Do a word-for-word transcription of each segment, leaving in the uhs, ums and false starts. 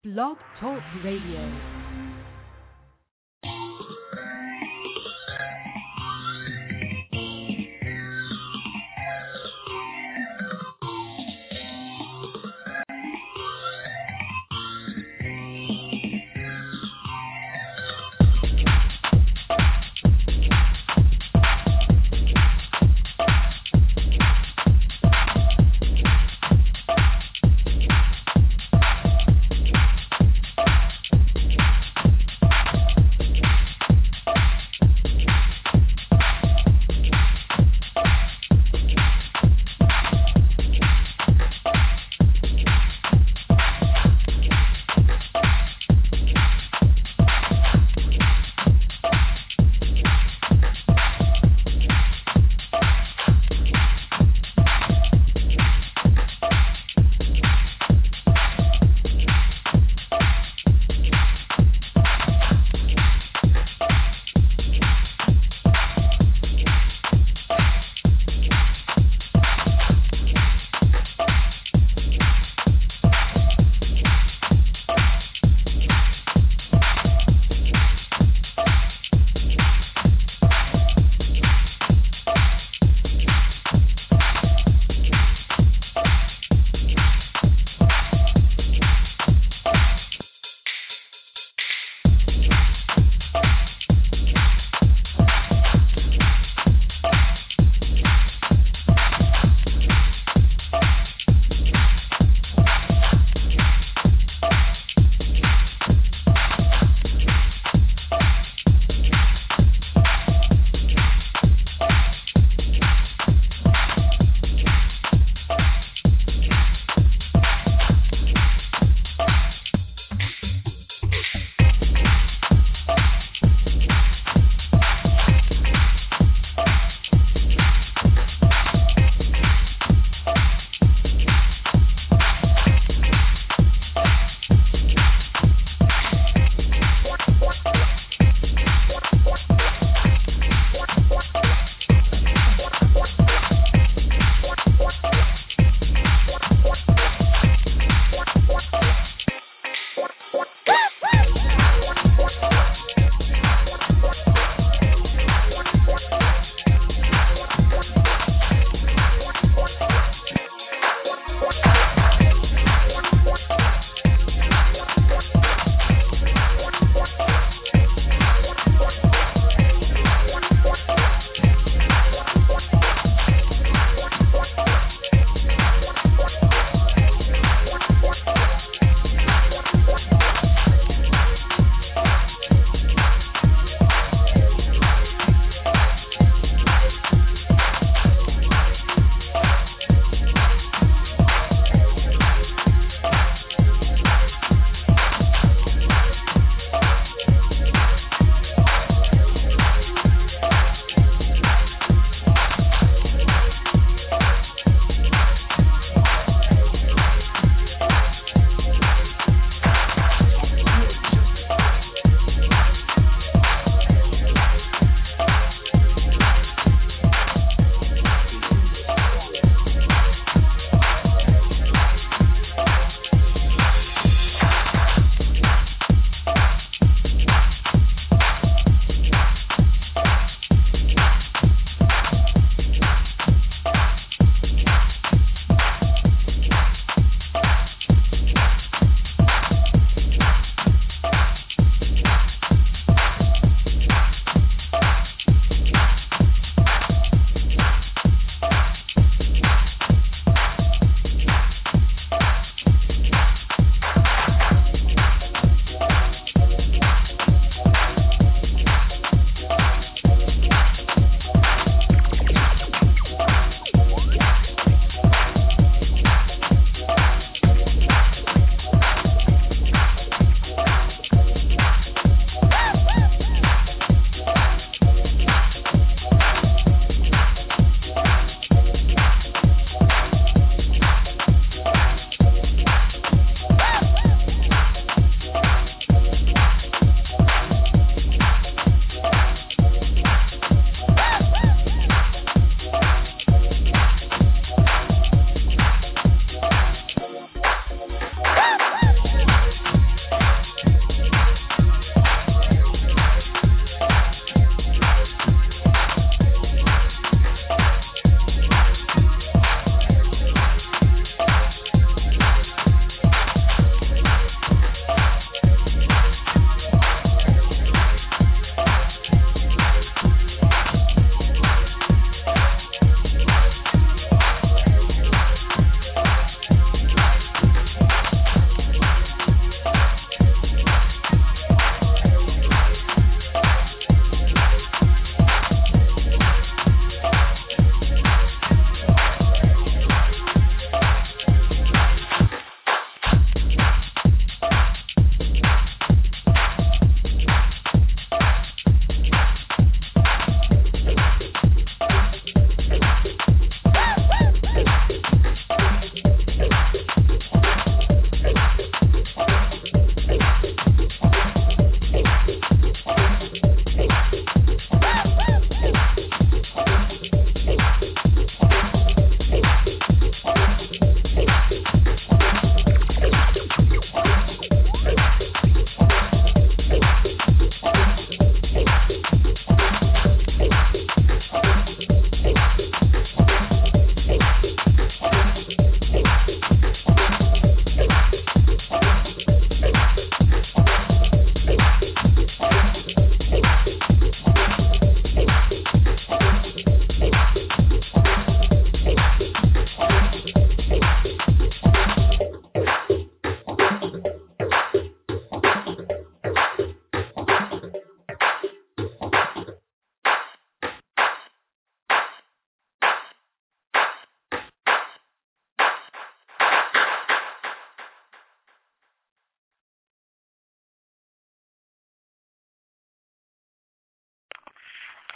Blog Talk Radio.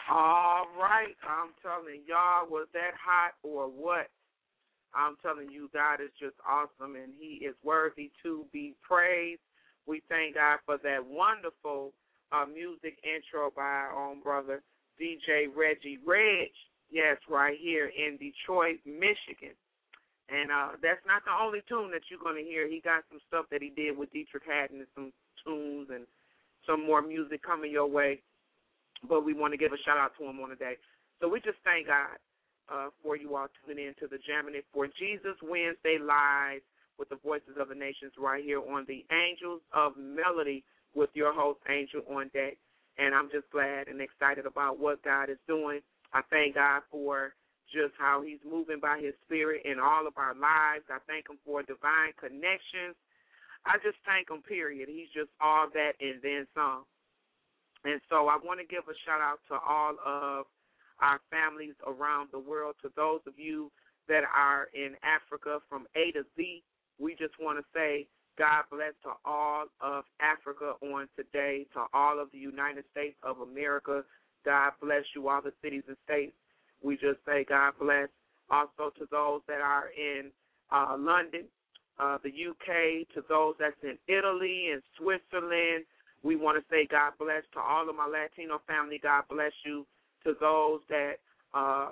All right. I'm telling y'all, was that hot or what? I'm telling you, God is just awesome, and he is worthy to be praised. We thank God for that wonderful uh, music intro by our own brother, D J Reggie Reg. Yes, right here in Detroit, Michigan. And uh, that's not the only tune that you're going to hear. He got some stuff that he did with Dietrich Haddon and some tunes and some more music coming your way. But we want to give a shout-out to him on the day. So we just thank God uh, for you all tuning in to the Jamming It for Jesus Wednesday Live with the Voices of the Nations right here on the Angels of Melody with your host, Angel on Deck. And I'm just glad and excited about what God is doing. I thank God for just how he's moving by his spirit in all of our lives. I thank him for divine connections. I just thank him, period. He's just all that and then some. And so I want to give a shout-out to all of our families around the world, to those of you that are in Africa from A to Z. We just want to say God bless to all of Africa on today, to all of the United States of America. God bless you, all the cities and states. We just say God bless also to those that are in uh, London, uh, the U K, to those that's in Italy and Switzerland. We want to say God bless to all of my Latino family. God bless you. To those that uh,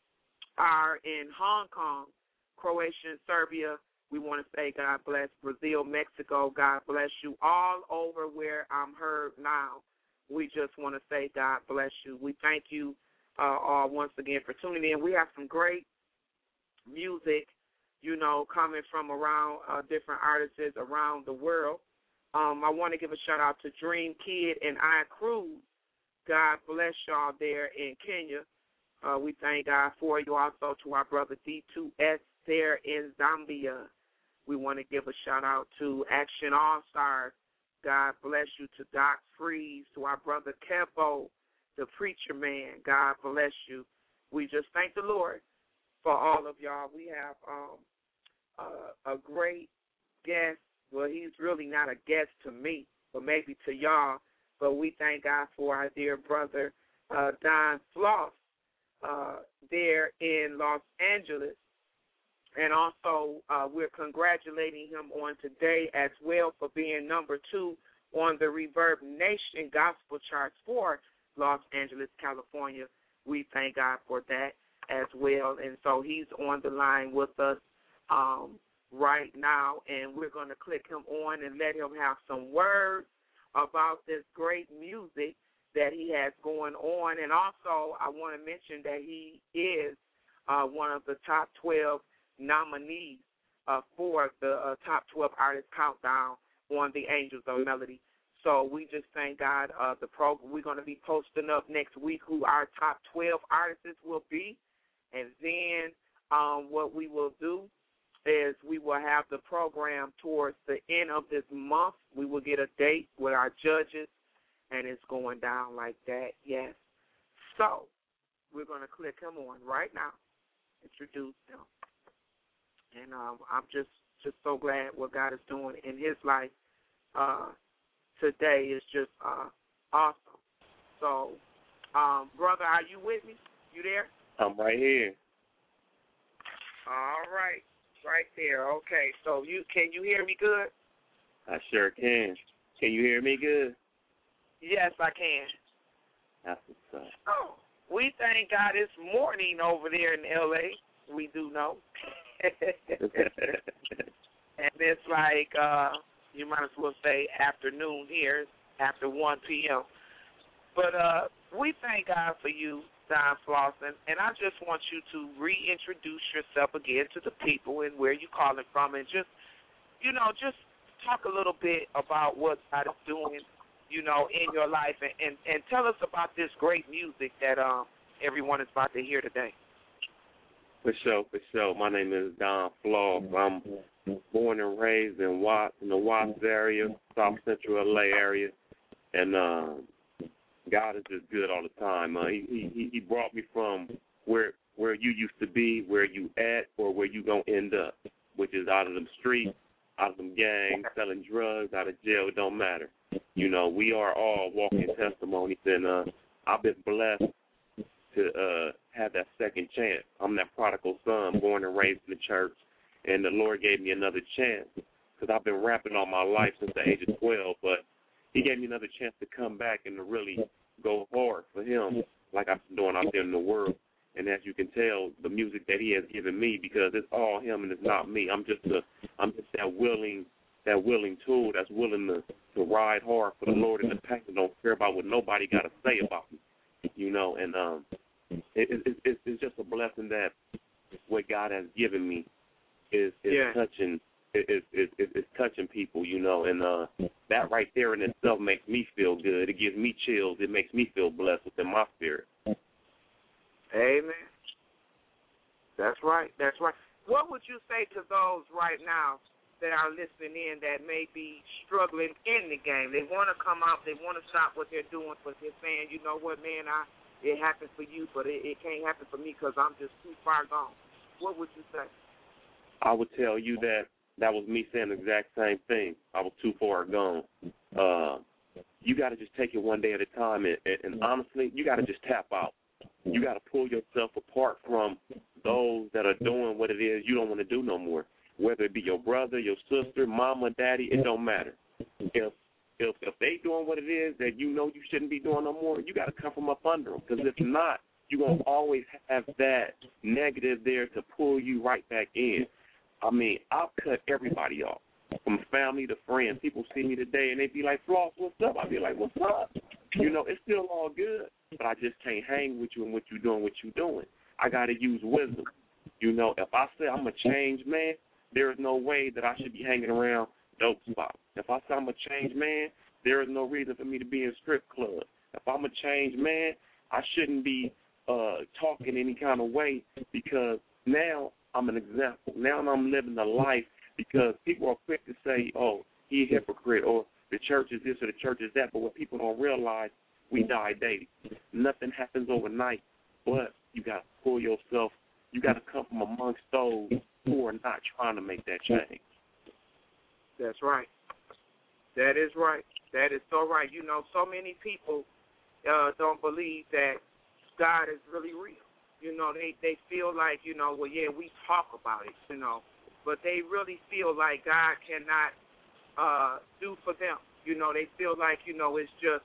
are in Hong Kong, Croatia, and Serbia, we want to say God bless. Brazil, Mexico, God bless you. All over where I'm heard now, we just want to say God bless you. We thank you uh, all once again for tuning in. We have some great music, you know, coming from around uh, different artists around the world. Um, I want to give a shout-out to Dream Kid and I Cruz. God bless y'all there in Kenya. Uh, we thank God for you. Also to our brother D two S there in Zambia. We want to give a shout-out to Action All-Stars. God bless you. To Doc Freeze, to our brother Kevo, the preacher man. God bless you. We just thank the Lord for all of y'all. We have um, uh, a great guest. Well, he's really not a guest to me, but maybe to y'all. But we thank God for our dear brother, uh, Don Floss, uh, there in Los Angeles. And also, uh, we're congratulating him on today as well for being number two on the Reverb Nation gospel charts for Los Angeles, California. We thank God for that as well. And so he's on the line with us um, right now, and we're going to click him on and let him have some words about this great music that he has going on. And also, I want to mention that he is uh, one of the top twelve nominees uh, for the uh, top twelve artist countdown on the Angels of Melody. So we just thank God. Uh, the program we're going to be posting up next week who our top twelve artists will be, and then um, what we will do is we will have the program towards the end of this month. We will get a date with our judges, and it's going down like that, yes. So we're going to click him on right now, introduce him. And um, I'm just, just so glad what God is doing in his life uh, today is just uh, awesome. So, um, brother, are you with me? You there? I'm right here. All right. Right there. Okay. So you can you hear me good? I sure can. Can you hear me good? Yes, I can. That's what's up. Oh, we thank God it's morning over there in L A. We do know. And it's like, uh, you might as well say afternoon here, after one p.m. But uh, we thank God for you, Don Floss, and, and I just want you to reintroduce yourself again to the people and where you're calling from, and just, you know, just talk a little bit about what God is doing, you know, in your life, and, and, and tell us about this great music that um, everyone is about to hear today. For sure, for sure. My name is Don Floss. I'm born and raised in Watts, in the Watts area, South Central L A area, and um, God is just good all the time. Uh, he, he he brought me from where where you used to be, where you at, or where you gonna end up, which is out of them streets, out of them gangs, selling drugs, out of jail. It don't matter. You know, we are all walking testimonies, and uh, I've been blessed to uh, have that second chance. I'm that prodigal son, born and raised in the church, and the Lord gave me another chance because I've been rapping all my life since the age of twelve, but he gave me another chance to come back and to really go hard for him like I've been doing out there in the world. And as you can tell, the music that he has given me, because it's all him and it's not me. I'm just a, I'm just that willing, that willing tool that's willing to, to ride hard for the Lord in the pack and don't care about what nobody got to say about me, you know. And um, it, it, it, it's just a blessing that what God has given me is, is yeah. touching, is is is touching people, you know. And uh, that right there in itself makes me feel good. It gives me chills. It makes me feel blessed within my spirit. Amen. That's right. That's right. What would you say to those right now that are listening in that may be struggling in the game? They want to come out. They want to stop what they're doing, but they're saying, you know what, man, I it happened for you, but it, it can't happen for me because I'm just too far gone. What would you say? I would tell you that that was me saying the exact same thing. I was too far gone. Uh, you got to just take it one day at a time, and, and, and honestly, you got to just tap out. You got to pull yourself apart from those that are doing what it is you don't want to do no more. Whether it be your brother, your sister, mama, daddy, it don't matter. If if if they doing what it is that you know you shouldn't be doing no more, you got to come from up under them. Because if not, you're going to always have that negative there to pull you right back in. I mean, I'll cut everybody off, from family to friends. People see me today and they be like, Floss, what's up? I'll be like, what's up? You know, it's still all good, but I just can't hang with you and what you're doing, what you're doing. I got to use wisdom. You know, if I say I'm a changed man, there is no way that I should be hanging around dope spots. If I say I'm a changed man, there is no reason for me to be in strip clubs. If I'm a changed man, I shouldn't be uh, talking any kind of way because now I'm an example. Now I'm living a life because people are quick to say, oh, he a hypocrite, or the church is this or the church is that. But what people don't realize, we die daily. Nothing happens overnight, but you got to pull yourself. You got to come from amongst those who are not trying to make that change. That's right. That is right. That is so right. You know, so many people uh, don't believe that God is really real. You know, they, they feel like, you know, well, yeah, we talk about it, you know, but they really feel like God cannot uh, do for them. You know, they feel like, you know, it's just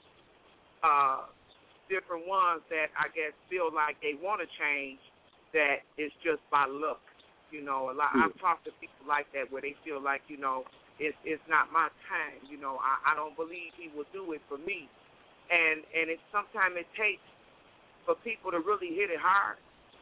uh, different ones that I guess feel like they want to change, that it's just by luck. You know, a lot, I've talked to people like that where they feel like, you know, it's it's not my time. You know, I, I don't believe he will do it for me. And and it sometimes it takes for people to really hit it hard,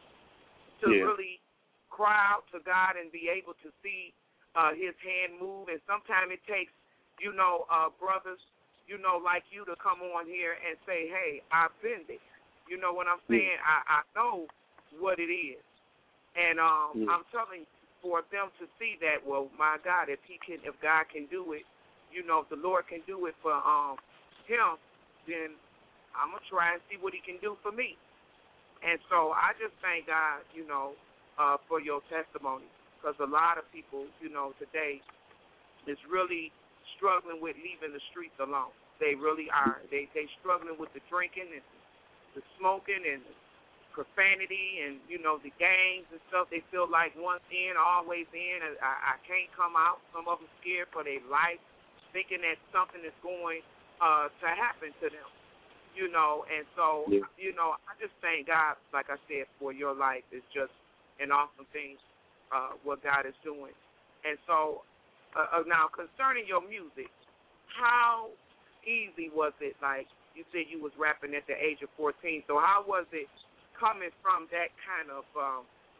to yeah. really cry out to God and be able to see uh, his hand move. And sometimes it takes, you know, uh, brothers, you know, like you to come on here and say, hey, I've been there. You know what I'm saying? Yeah. I, I know what it is. And um, yeah. I'm telling you, for them to see that, well, my God, if he can, if God can do it, you know, if the Lord can do it for um, him, then I'm going to try and see what he can do for me. And so I just thank God, you know, uh, for your testimony, because a lot of people, you know, today is really struggling with leaving the streets alone. They really are. They they struggling with the drinking and the smoking and the profanity and, you know, the gangs and stuff. They feel like once in, always in. I, I can't come out. Some of them scared for their life, thinking that something is going uh, to happen to them. You know, and so, yeah. you know, I just thank God, like I said, for your life. It's just an awesome thing, uh, what God is doing. And so, uh, now, concerning your music, how easy was it? Like, you said you was rapping at the age of fourteen, so how was it coming from that kind of um,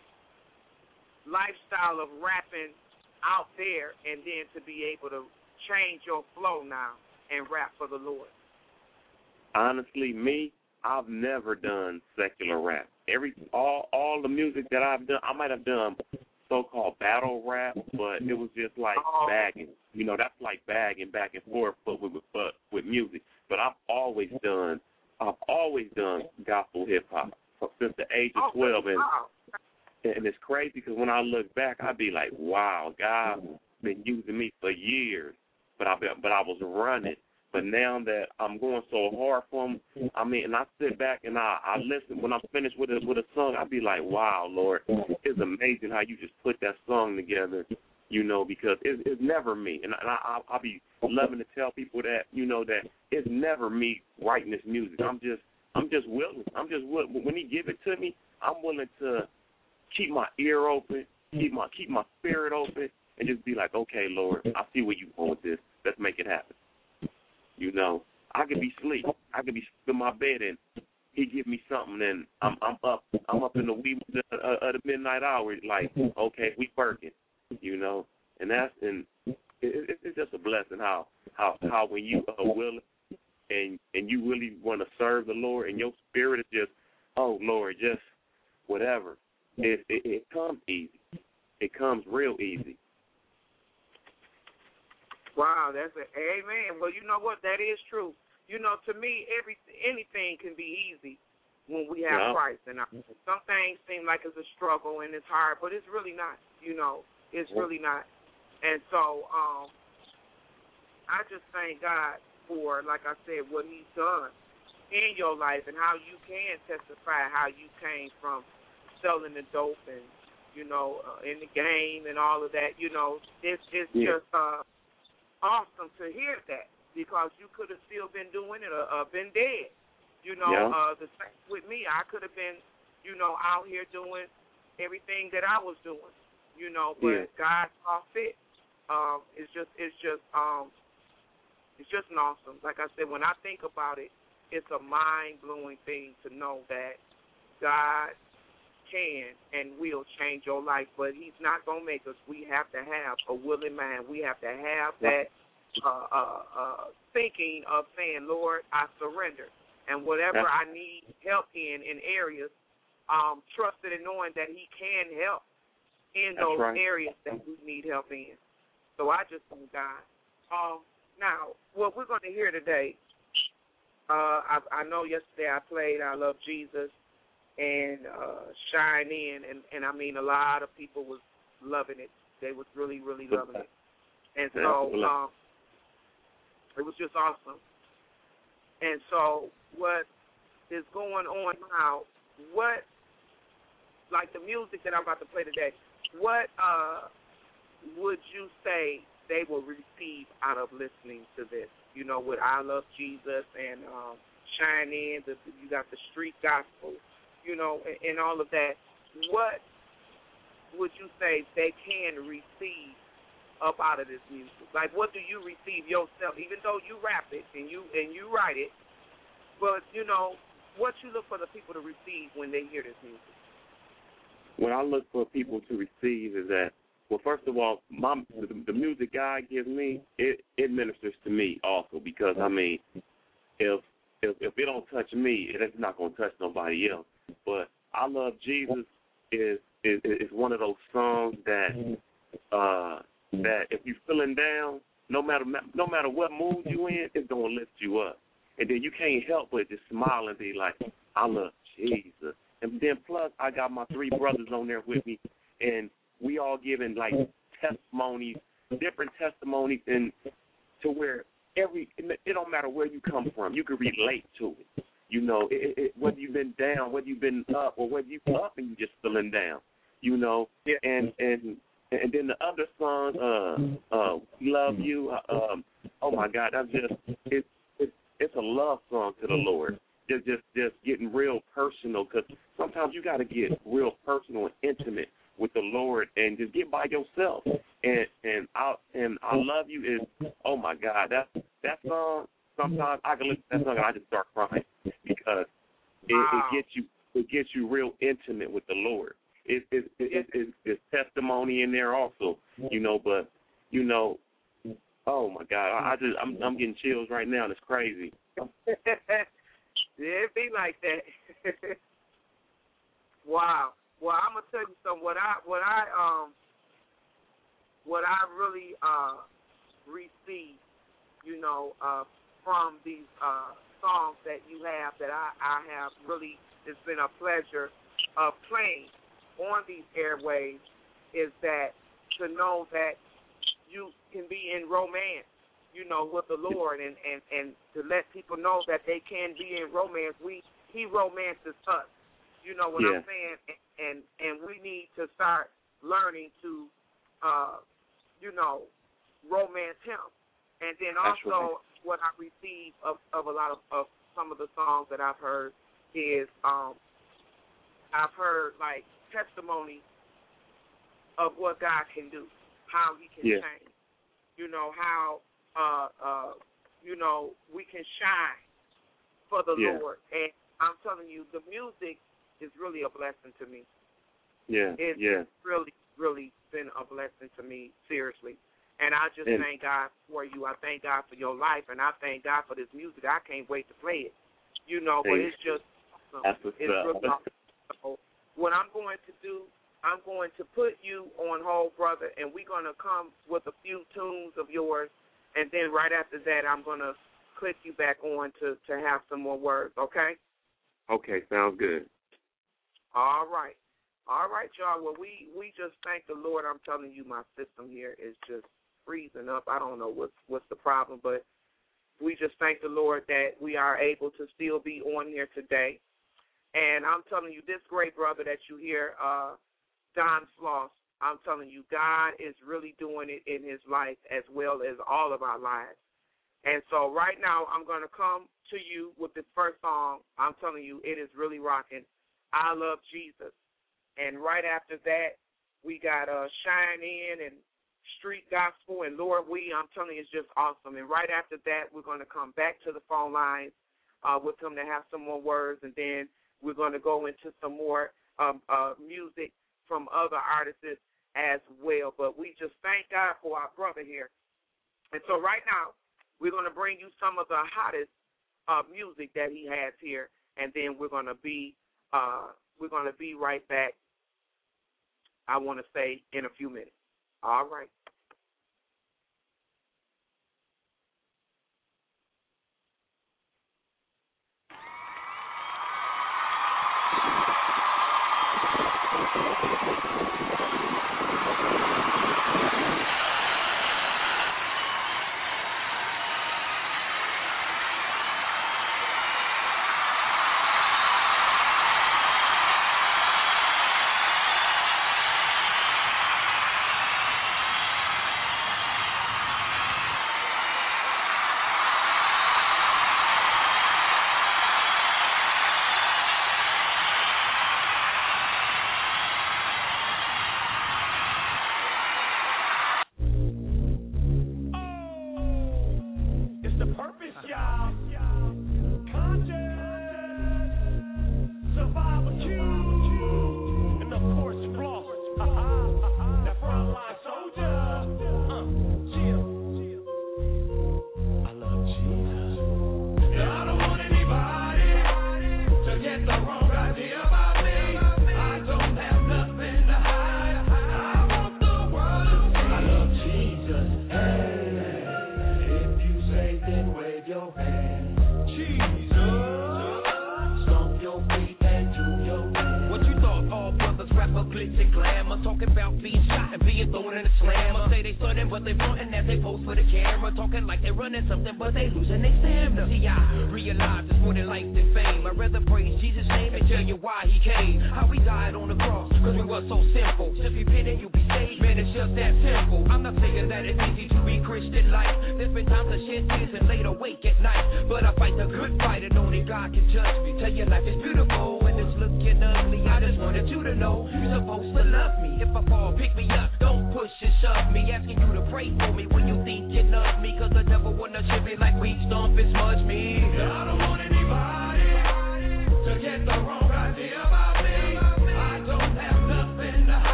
lifestyle of rapping out there and then to be able to change your flow now and rap for the Lord? Honestly, me, I've never done secular rap. Every all all the music that I've done, I might have done so-called battle rap, but it was just like oh. bagging. You know, that's like bagging back and forth, but with but with music. But I've always done, I've always done gospel hip hop since the age of twelve, and and it's crazy because when I look back, I'd be like, wow, God's been using me for years, but I but I was running. But now that I'm going so hard for him, I mean, and I sit back and I, I listen. When I'm finished with a, with a song, I be like, wow, Lord, it's amazing how you just put that song together, you know, because it, it's never me. And, and I, I'll be loving to tell people that, you know, that it's never me writing this music. I'm just, I'm just willing. I'm just willing. When he give it to me, I'm willing to keep my ear open, keep my keep my spirit open, and just be like, okay, Lord, I see where you going with this. Let's make it happen. You know, I could be asleep. I could be in my bed, and he give me something, and I'm I'm up. I'm up in the wee of uh, uh, the midnight hour. Like, okay, we working. You know, and that's and it, it, it's just a blessing how how how when you are willing and and you really want to serve the Lord, and your spirit is just, oh Lord, just whatever. It, it it comes easy. It comes real easy. Wow, that's an amen. Well, you know what? That is true. You know, to me, every anything can be easy when we have yeah. Christ. And I, some things seem like it's a struggle and it's hard, but it's really not. You know, it's yeah. really not. And so, um, I just thank God for, like I said, what He's done in your life and how you can testify how you came from selling the dope and, you know, uh, in the game and all of that. You know, it's it's yeah. just uh, awesome to hear that, because you could have still been doing it or uh, been dead. You know, yeah. uh, the same with me. I could have been, you know, out here doing everything that I was doing. You know, but yeah. God saw fit. Um, it's just, it's just, um, it's just an awesome. Like I said, when I think about it, it's a mind-blowing thing to know that God can and will change your life, but He's not going to make us. We have to have a willing mind. We have to have that uh, uh, uh, thinking of saying, Lord, I surrender. And whatever I need help in, in areas, um, trusting and knowing that He can help in That's those right. areas that we need help in. So I just thank God. Um, now, what we're going to hear today, uh, I, I know yesterday I played I Love Jesus and uh, Shine In, and, and I mean a lot of people was loving it. They was really, really loving it. And so um, it was just awesome. And so what is going on now, what, like the music that I'm about to play today, what uh, would you say they will receive out of listening to this? You know, with I Love Jesus and um, Shine In, the, you got the street gospel, you know, and, and all of that. What would you say they can receive up out of this music? Like, what do you receive yourself, even though you rap it and you and you write it, but, you know, what you look for the people to receive when they hear this music? What I look for people to receive is that, well, first of all, my the, the music God gives me, it, it ministers to me also, because, I mean, if if, if it don't touch me, it's not going to touch nobody else. But I Love Jesus is is, is one of those songs that uh, that if you're feeling down, no matter no matter what mood you in, it's going to lift you up. And then you can't help but just smile and be like, I love Jesus. And then plus, I got my three brothers on there with me, and we all giving, like, testimonies, different testimonies, and to where every, it don't matter where you come from, you can relate to it. You know, it, it, whether you've been down, whether you've been up, or whether you've up and you just feeling down, you know. Yeah. And and and then the other song, uh, uh, Love You, uh, um, oh, my God, that's just, it's, it's, it's a love song to the Lord. Just, just, just getting real personal, because sometimes you got to get real personal and intimate with the Lord, and just get by yourself. And and I and I Love You is, oh my God, that that song. Sometimes I can listen to that song and I just start crying, because it, wow. it gets you it gets you real intimate with the Lord. It it it, it, it it's testimony in there also, you know. But you know, oh my God, I, I just I'm I'm getting chills right now, and it's crazy. Yeah, it be like that. Wow. Well, I'm gonna tell you something. What I what I um what I really uh received, you know, uh, from these uh songs that you have that I, I have really, it's been a pleasure of playing on these airwaves, is that to know that you can be in romance, you know, with the Lord, and, and, and to let people know that they can be in romance. We He romances us. You know what yeah. I'm saying? And, and and we need to start learning to, uh, you know, romance him. And then also right. what I receive of, of a lot of, of some of the songs that I've heard is um, I've heard, like, testimony of what God can do, how he can yeah. change. You know, how, uh, uh, you know, we can shine for the yeah. Lord. And I'm telling you, the music is really a blessing to me. Yeah, it's yeah. really, really been a blessing to me, seriously. And I just and, thank God for you. I thank God for your life, and I thank God for this music. I can't wait to play it. You know, but it's just awesome. That's what's it's up. really awesome. So what I'm going to do, I'm going to put you on hold, brother, and we're going to come with a few tunes of yours, and then right after that, I'm going to click you back on to, to have some more words, okay? Okay, sounds good. All right. All right, y'all. Well, we, we just thank the Lord. I'm telling you, my system here is just freezing up. I don't know what's, what's the problem, but we just thank the Lord that we are able to still be on here today. And I'm telling you, this great brother that you hear, uh, Don Floss, I'm telling you, God is really doing it in his life as well as all of our lives. And so right now I'm going to come to you with this first song. I'm telling you, it is really rocking. I Love Jesus. And right after that, we got uh, Shine In and Street Gospel and Lord We. I'm telling you, it's just awesome. And right after that, we're going to come back to the phone lines uh, with them to have some more words, and then we're going to go into some more um, uh, music from other artists as well. But we just thank God for our brother here. And so right now, we're going to bring you some of the hottest uh, music that he has here, and then we're going to be uh, we're going to be right back. I want to say in a few minutes. All right.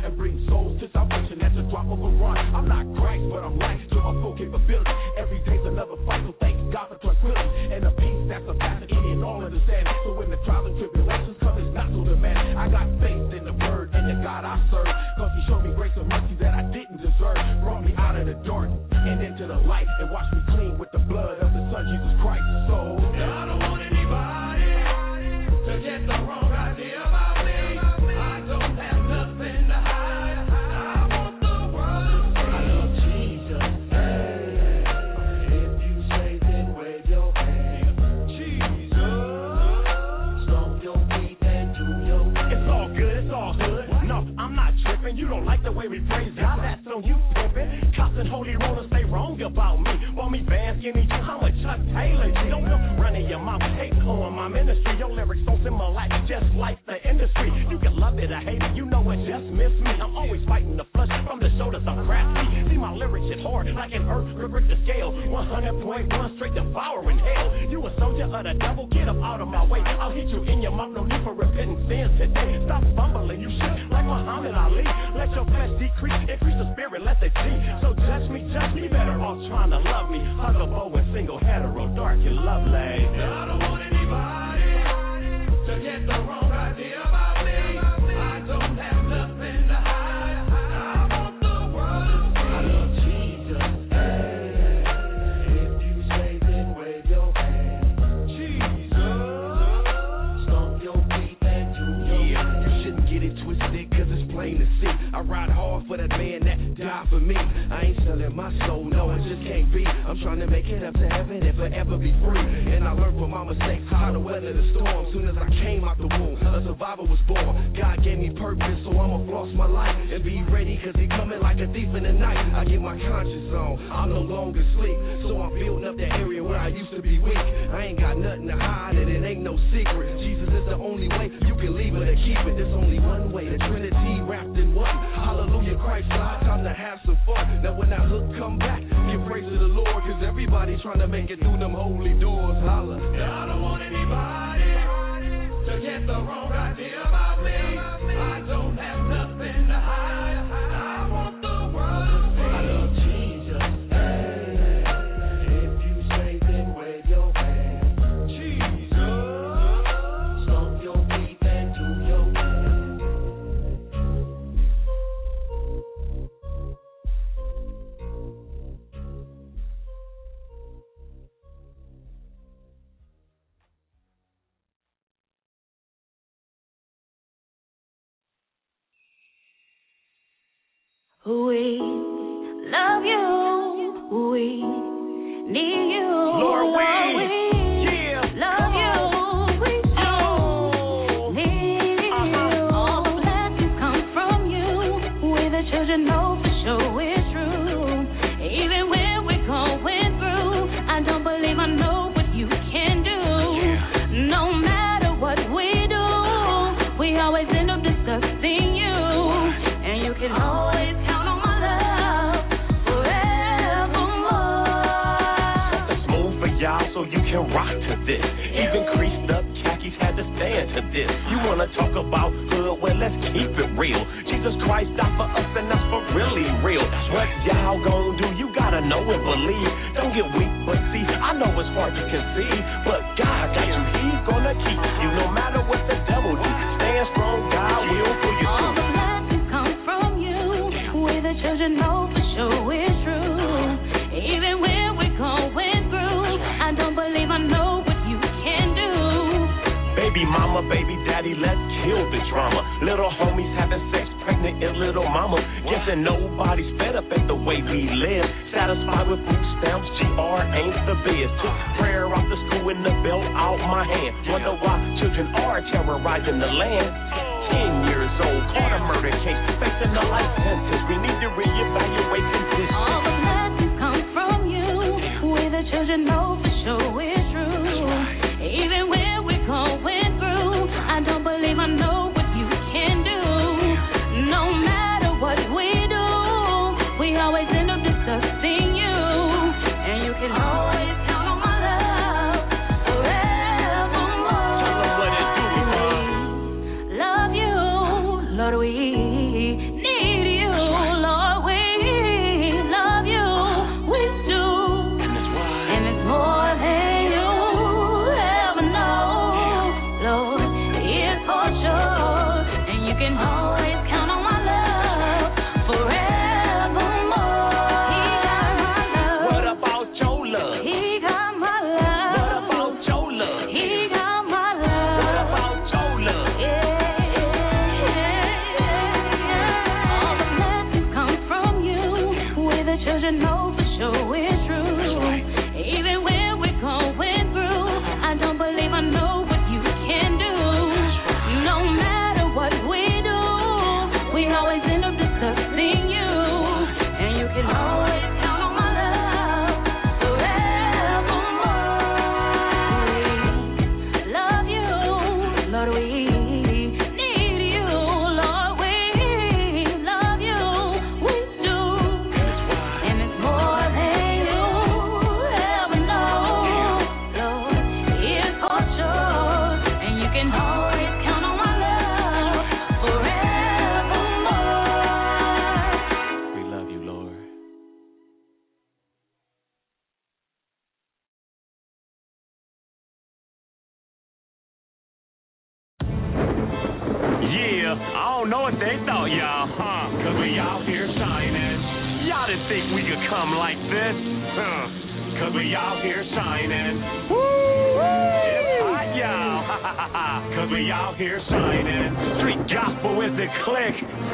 I'm not Christ, but I'm life to my full capability. Every day's a Taylor. Don't come running your mouth, take on my ministry. Your lyrics so similar, like just like the industry. You can love it or hate it, you know it just miss me. I'm always fighting the flush from the shoulders, I'm crafty. See my lyrics shit hard, like an earth, grip the scale. one hundred point one straight devouring hell. You a soldier of the devil, get up out of my way. I'll hit you in your mouth, no need for repenting sins today. Stop fumbling, you shit like Muhammad Ali. Let your flesh decrease, increase the spirit, let the G. So judge me, judge me, better off trying to love me. Hug a bow and single hetero, dark and lovely. I don't want anybody to get the wrong idea about me. I don't have nothing to hide. I want the world to see. I love Jesus. Hey, if you say then wave your hand. Jesus. Stomp your feet and do your yeah. hand. You shouldn't get it twisted, cause it's plain to see. I ride hard for that man that died for me. I ain't selling my soul, no, it just can't be. I'm trying to make it up to heaven and forever be free. And I learned from my mistakes how to weather the storm. Soon as I came out the womb, a survivor was born. God gave me purpose, so I'ma floss my life and be ready, cause he coming like a thief in the night. I get my conscience on, I'm no longer asleep. So I'm building up that area where I used to be weak. I ain't got nothing to hide and it ain't no secret. Jesus is the only way you can leave it or keep it. There's only one way, the Trinity wrapped in one. Hallelujah, Christ fly, time to have some fun. Now when that hook come back, give praise to the Lord, cause everybody trying to make it through them holy doors. Holla. I don't want anybody to get the wrong idea about me. I don't have nothing to hide. I want the world to see. I love Jesus. Hey, if you say then wave your hand. Jesus. Stomp your feet and do your hand. We love you, we need you, Lord, we, Lord, we yeah, love you, we do oh, need you. uh-huh. All the blessings come from you. We the children know for sure it's true. Even when we're going through, I don't believe I know what you can do. Yeah. No matter what we do, we always end up discussing you, and you can always count on my love forevermore. Something smooth for y'all so you can rock to this. Even creased up khakis had to stand to this. You wanna talk about hood? Well, let's keep it real. Jesus Christ died for us, and that's for really real. What y'all gon' do? You gotta know and believe. Don't get weak, but see, I know it's hard to conceive, but God got you. He's gonna keep you no matter what the devil do. Stand strong, God will pull you All the through. blessings come from you. We the children know for sure it's true. Even when we're going through, I don't believe I know what you can do. Baby mama, baby daddy, let's kill the drama. Little homies having sex, pregnant and little mama. Guessing nobody's fed up at the way we live. Satisfied with food stamps, G R ain't the biz. Took prayer off the school and the belt out my hand. Wonder why children are terrorizing the land. Ten years old, caught a murder case, facing a life sentence. We need to reevaluate conditions. All the blessings come from you. We the children know for sure it's true. Even when we're going through, I don't believe I know what you can do. No matter what we do, we always end up discussing you, and you can always count on my love forevermore. Tell 'em what it do, huh? Love you, Lord, we need you, Lord, we love you, we do, And that's why. and it's more what they thought, y'all, huh? Cause we out here shining. Y'all didn't think we could come like this, huh? Cause we out here shining. Woo! It's hot, y'all. Cause we out here shining. Street gospel is the click.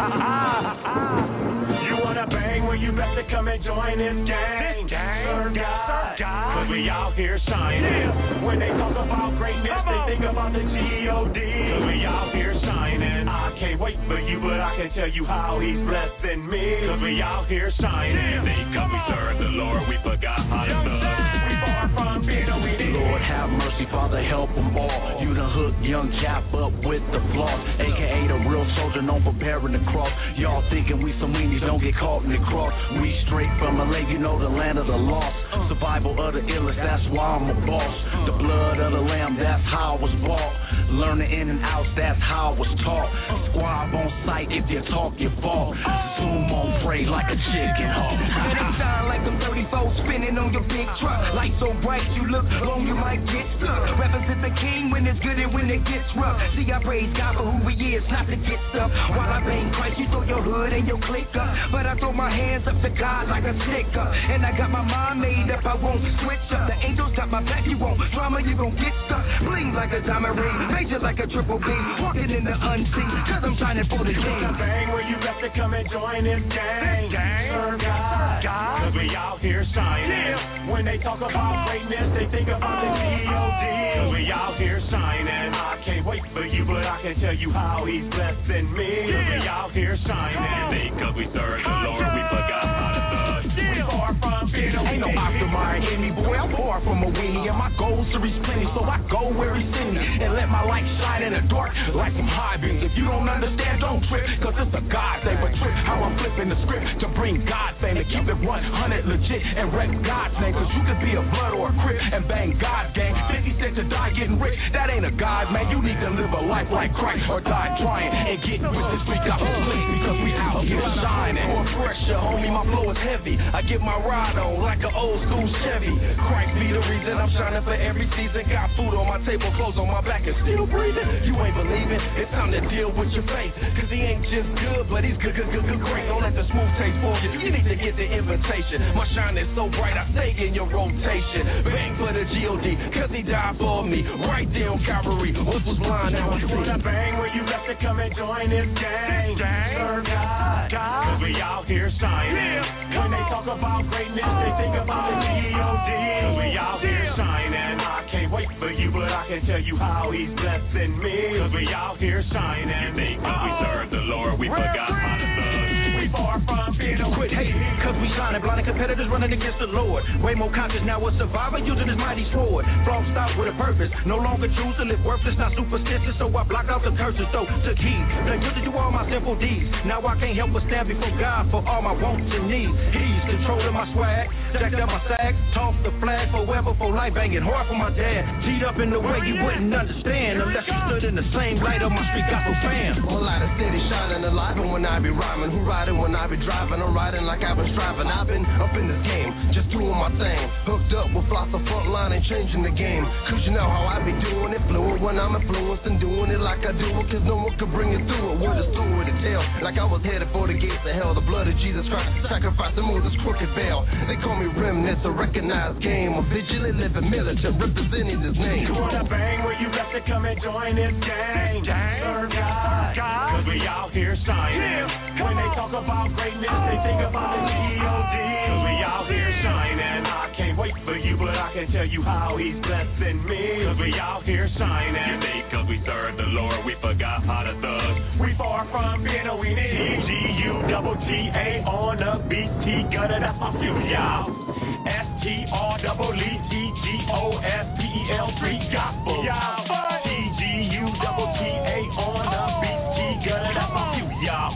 You wanna bang? Well, you better come and join this gang. This gang. Sir God. Cause we out here shining. Yeah. When they talk about greatness, they think about the G O D. Cause we out here shining. I can't wait for you, but I can tell you how he's blessing me. Cause we out here shining. Yeah. They come, we serve the Lord, we forgot how to love. We far from being a we need. Lord have mercy, Father, help them all. You done hooked young chap up with the floss, A K A the real soldier known for bearing the cross. Y'all thinking we some weenies, don't get caught in the cross. We straight from L A, you know, the land of the lost. Survival of the illest, that's why I'm a boss. The blood of the lamb, that's how I was bought. Learning in and outs, that's how I was taught. Squab on sight, if you talk, you fall. Zoom on prey like a chicken hawk. It ain't sound like them thirty-four spinning on your big truck. Light so bright, you look long, you might get stuck. Represent the king when it's good and when it gets rough. See, I praise God for who he is, not to get stuff. While I bang Christ, you throw your hood and your click up. But I throw my hands up to God like a stick up. And I got my mind made up, I won't switch up. The angels got my back, you won't drama, you gon' get stuck. Bling like a diamond ring, major like a triple B. Walking in the unseen, cause I'm shining for the king. Bang, where you got to come and join this gang. gang. Sir God. God. Cause we out here shining. Yeah. When they talk about greatness, they think about the G O D. Cause we out here shining. I can't wait for you, but I can tell you how he's blessing me. Yeah. Cause we out here shining. They, cause we serve the Lord, we forgot how to thug. We far from being a ain't no Ostermeyer in me, boy, I'm far from a weenie. And my goals to reach plenty, so I go where he send me. And let my light shine in the dark like some high beams. If you don't understand, don't trip, cause it's a God thing. But trip how I'm flipping the script to bring God's fame. To keep it one hundred legit and rep God's name. Cause you could be a blood or a crip and bang God's gang. fifty cents to die getting rich, that ain't a God, man. You need to live a life like Christ or die trying and get with this street gospel fleet. Because we out here shining. More pressure, homie, my flow is heavy. I get my ride on like an old school Chevy. Christ be the reason I'm shining for every season. Got food on my table, clothes on my back, and still breathing. You ain't believing, it's time to deal with your faith. Cause he ain't just good, but he's good, good, good, good, great. Don't let the smooth taste for you. You need to get the invitation. My shine is so bright, I stay in your rotation. Bang for the G O D, cause he died for me. Right there on Calvary. What was blind, now I see. Wanna bang where you got to come and join this gang. gang. Sir God. God. Cause we out here shining. Yeah. When they talk about greatness, oh, they think about the G O D. Cause we out yeah. here shining. I can't wait for you, but I can tell you how he's blessing me. Cause we out here shining. You think cause we serve the Lord, we forgot how to love. We far from being a quit hate. Cause we shining, blinding competitors running against the Lord. Way more conscious now, a survivor using his mighty sword. Flow stop with a purpose, no longer choose to live worthless, not superstitious. So I block out the curses, so took heed. Been good to do all my simple deeds. Now I can't help but stand before God for all my wants and needs. He's controlling my swag, jacked up my sag, tossed the flag forever for life, banging hard for my dad. G'd up in the way you wouldn't understand unless you stood in the same light of my street gospel fan. Whole lot of city shining alive, and when I be rhyming, who riding when I be driving? I'm riding like I've been striving. I've been up in this game, just doing my thing. Hooked up with lots of front line and changing the game. Cause you know how I be doing it, fluid when I'm influenced and doing it like I do it. Cause no one could bring it through it. With a story to tell, like I was headed for the gates of hell. The blood of Jesus Christ, sacrifice to move this crooked veil. They call me remnants, a recognized game. A vigilant living militant, representing his name. You wanna bang where you got to come and join this gang. gang. Sir God. God. Cause we out here shining. Yeah. When they talk about greatness, oh, they think about the G O D. Cause we out here shining. I can't wait for you, but I can tell you how he's blessing me. Cause we out here shining. You think cause we serve the Lord, we forgot how to thug. We far from being a we need. E G U double T A on the beat. T gutter, that's my fuel, y'all. S T R double E T G O S P E L three gospel, y'all. T G U double T A on the beat. T gutter, that's my fuel, y'all.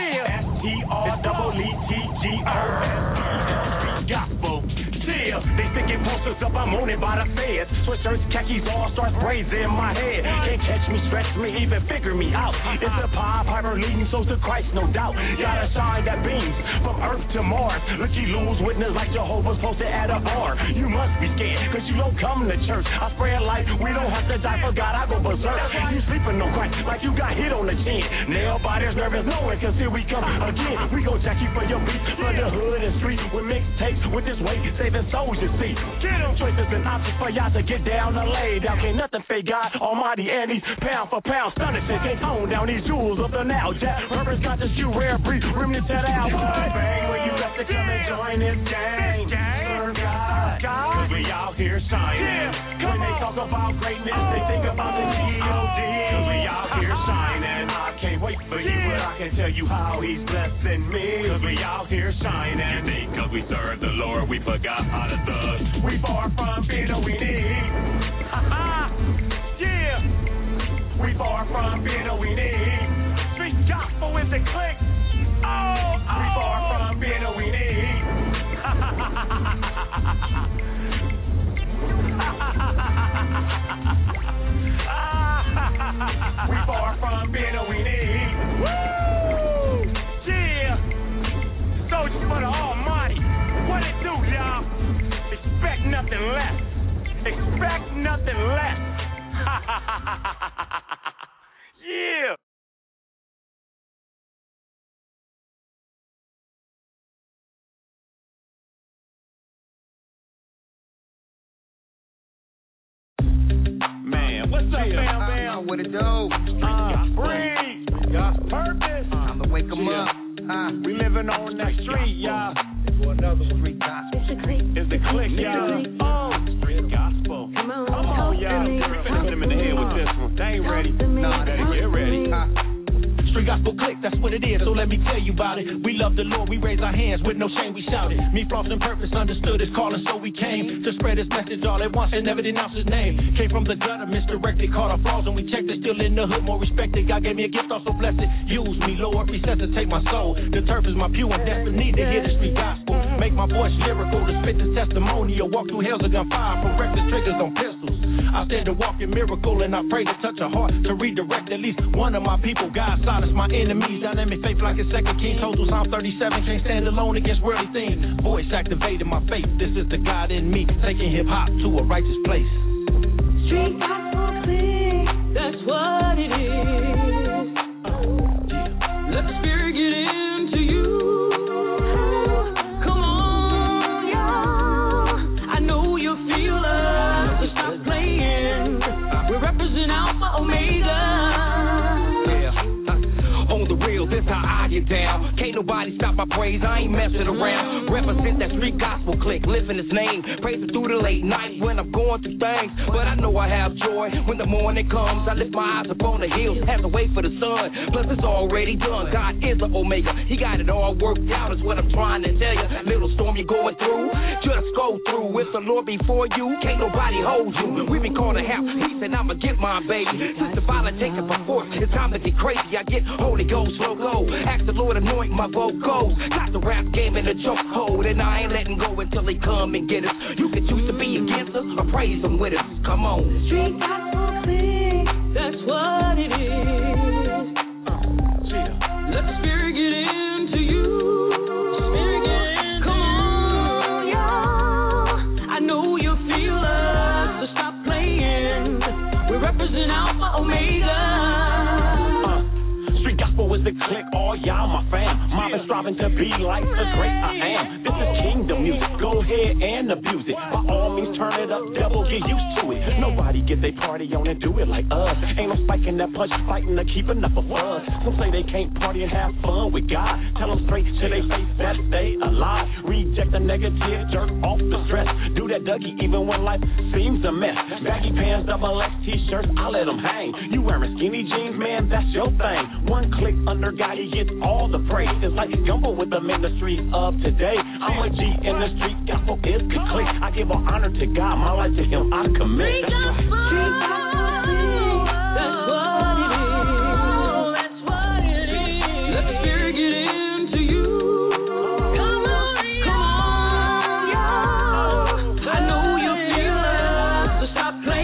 S T R double E T G O S P E L three gospel. They sticking posters up, I'm on it by the feds. Switch shirts, khakis, all stars, braids in my head. Can't catch me, stretch me, even figure me out. It's a Pied Piper leading souls to Christ, no doubt. Got a shine that beams from Earth to Mars. Looky Lou's witness like Jehovah's posted at a bar. You must be scared, cause you don't come to church. I spread light, we don't have to die for God, I go berserk. You sleeping on Christ like you got hit on the chin. Nail biters nervous, no one can see we come again. We gon' jack you for your beats, for the hood and street. With mixtapes, with this weight, saving souls, you see. Get them choices and options for y'all to get down and lay down. Can't nothing fake God Almighty and these pound for pound stunning shit. Can't tone down these jewels of the now. Jack Purpose got this shoe rare breed, remnants at our bang when you got to come and join this gang. Serve God, cause we out here shining. When they talk about greatness, they think about the G O D. Cause we out here shining. I can't wait for you, but I can tell you how he's blessing me. Cause we out here shining. Because we serve the Lord, we forgot how to thug. We far from being what we need. Yeah. We far from being what we need. Street gospel is the click. Oh, oh. We far from being what we need. We far from being what we need. Woo! Yeah. Soldiers for the Almighty. What it do, y'all? Expect nothing less. Expect nothing less. Yeah. Man, what's up, Bam Bam? What it do? Uh, breathe. God's purpose. I'm to wake 'em Yeah. up. Uh, We living on that street, y'all. for another street gospel. It's the click, y'all. Oh, street gospel. Come on, y'all. We finna hit him in the head with this one. They ain't ready. Nah, Better get ready. Uh, Street Gospel Click, that's what it is, so let me tell you about it. We love the Lord, we raise our hands with no shame, we shout it. Me, Frost, and Purpose understood his calling, so we came to spread his message all at once and never denounce his name. Came from the gutter, misdirected, caught our flaws, and we checked it, still in the hood, more respected. God gave me a gift, also blessed it. Use me, Lord, resuscitate my soul. The turf is my pew, and desperate need to hear the street gospel. Make my voice lyrical to spit the testimony, or walk through hell's a gunfire from reckless triggers on pistols. I stand to walk in miracle, and I pray to touch a heart to redirect at least one of my people. God silence my enemies. Dynamic faith like a second king. Total Psalm thirty-seven. Can't stand alone against worldly things. Voice activated my faith. This is the God in me, taking hip hop to a righteous place. Street gospel click, that's what it is. Let the Spirit get into you. Come on, y'all. I know you feel us. So stop playing. We represent Alpha Omega. On the real, this how I get down. Can't nobody stop my praise, I ain't messing around. Represent that street gospel click, living his name. Praising through the late night when I'm going through things. But I know I have joy when the morning comes. I lift my eyes upon the hills, have to wait for the sun. Plus it's already done, God is the Omega. He got it all worked out, is what I'm trying to tell you. Little storm you're going through, just go through. If the Lord before you, can't nobody hold you. We been called to have peace and I'ma get my baby. Since the violence taken by force, it's time to get crazy. I get Holy Ghost logo. Ask the Lord anoint my vocals. Got the rap game in a chokehold, and I ain't letting go until he come and get us. You can choose to be against us or praise him with us. Come on. Street gospel click, that's what it is. Let the Spirit get into you. Spirit get into Come on, y'all. I know you feel us, so stop playing. We represent Alpha Omega. Gospel is the click, all y'all my fam. Mom is striving to be like the great I am. This is kingdom music, go ahead and abuse it. By all means turn it up, devil, get used to it. Nobody get they party on and do it like us. Ain't no spiking that punch, fighting to keep enough of us. Some say they can't party and have fun with God. Tell them straight to their face that they alive. Reject the negative, jerk off the stress. Do that Dougie even when life seems a mess. Baggy pants, double X t-shirts, I let them hang. You wearing skinny jeans, man, that's your thing. One click under God, he gets all the praise. It's like gumbo with the ministry of today. I'm a G in the street, gospel is the click. I give all honor to God, my life to him I commit. That's right. Street gospel click, that's what it is. That's what it is. Let the Spirit get into you. Come on, come on, y'all. I know you feel us, so stop playing.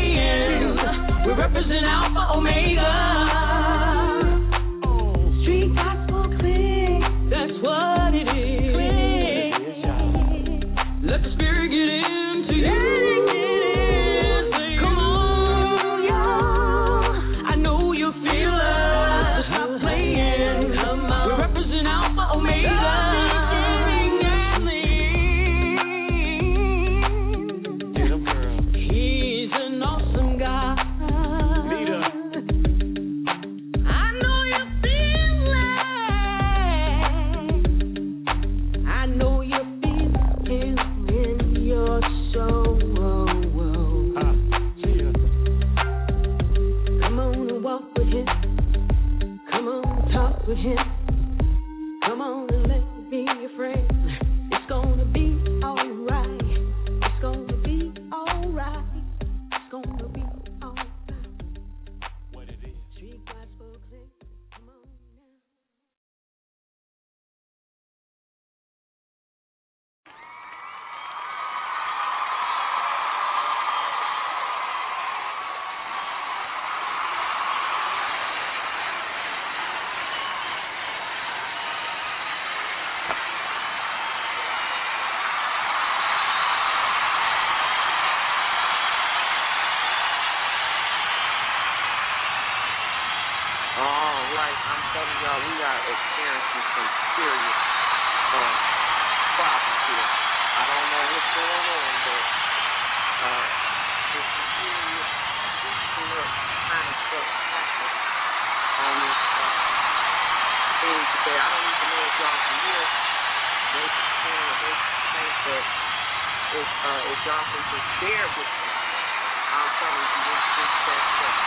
telling y'all, we are experiencing some serious uh, problems here. I don't know what's going on, but uh, it's some serious, you know, kind of stuff happening on this uh, thing today. I don't even know if y'all can hear what you're saying or what you're saying, but if, uh, if y'all can just bear with me, I'm telling you, it's just that stuff.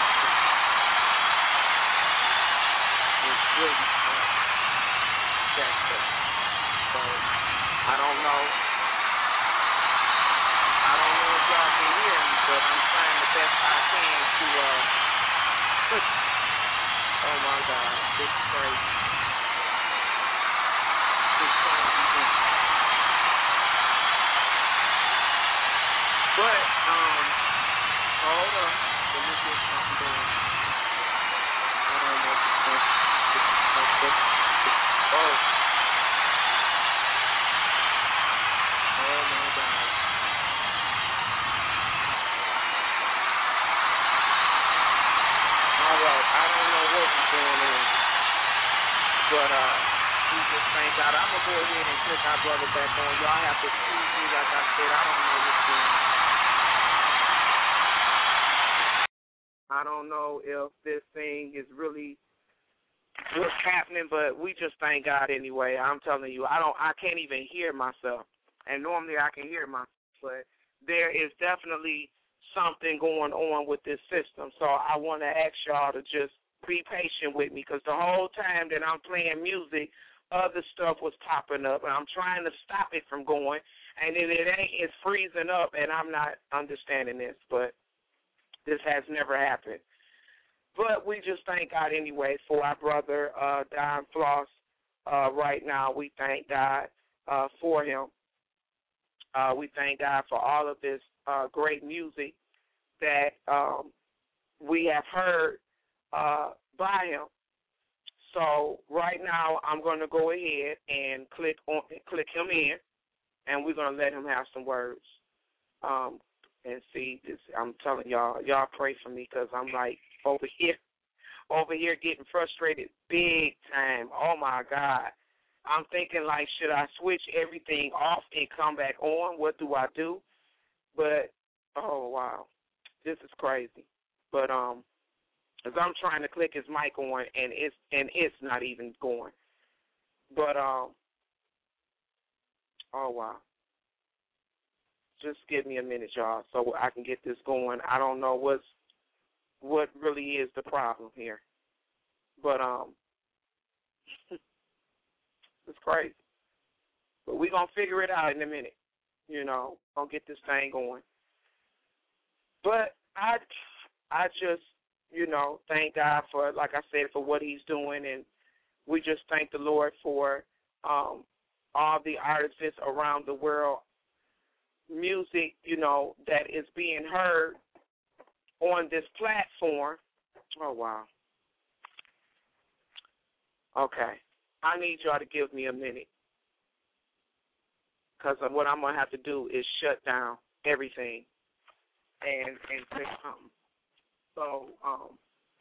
It's really uh, that stuff. So, I don't know. I don't know if y'all can hear me, but I'm trying the best I can to, uh, oh my God, this is crazy. This is crazy. But, um, hold up. Let me get something going. I don't know if it's going to, oh. Oh my God. All right, I don't know what was going on, but uh, we just thank God. I'm gonna go ahead and click our brother back on. Y'all have to excuse me, like I said, I don't know what's going on. I don't know if this thing is really what's happening, but we just thank God anyway. I'm telling you, I don't, I can't even hear myself, and normally I can hear myself, but there is definitely something going on with this system. So I want to ask y'all to just be patient with me, because the whole time that I'm playing music, other stuff was popping up, and I'm trying to stop it from going, and if it ain't, it's freezing up, and I'm not understanding this, but this has never happened. But we just thank God anyway for our brother, uh, Don Floss. Uh, right now, we thank God uh, for him. Uh, we thank God for all of this uh, great music that um, we have heard uh, by him. So right now, I'm going to go ahead and click on click him in, and we're going to let him have some words. Um, and see, this, I'm telling y'all, y'all pray for me, because I'm like over here, over here getting frustrated big time. Oh my God. I'm thinking like, should I switch everything off and come back on? What do I do? But, oh wow, this is crazy. But, um, as I'm trying to click his mic on, and it's, and it's not even going. But, um, oh wow. Just give me a minute, y'all, so I can get this going. I don't know what's what really is the problem here, but um, it's crazy. But we're gonna figure it out in a minute. You know, gonna get this thing going. But I, I just, you know, thank God for, like I said, for what He's doing, and we just thank the Lord for um, all the artists around the world. Music, you know, that is being heard on this platform. Oh, wow. Okay. I need y'all to give me a minute, because what I'm going to have to do is shut down everything and, and say something. So um,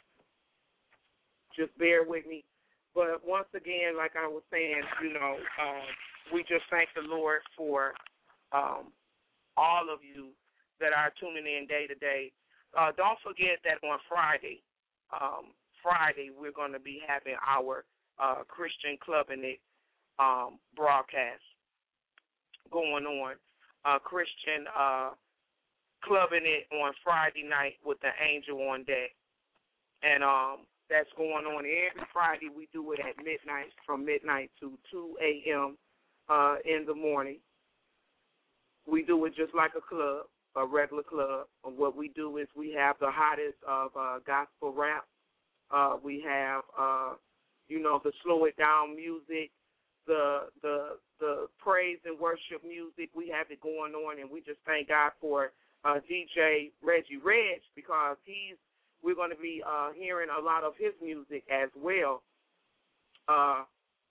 just bear with me. But once again, like I was saying, you know, um, we just thank the Lord for um, all of you that are tuning in day to day. Uh, don't forget that on Friday, um, Friday we're going to be having our uh, Christian Clubbing It um, broadcast going on. Uh, Christian uh, Clubbing It on Friday night with the Angel on deck. And um, that's going on every Friday. We do it at midnight, from midnight to two a.m. Uh, in the morning. We do it just like a club, a regular club. And what we do is we have the hottest of uh, gospel rap. Uh, we have, uh, you know, the slow it down music, the the the praise and worship music. We have it going on, and we just thank God for uh, D J Reggie Reg, because he's we're going to be uh, hearing a lot of his music as well uh,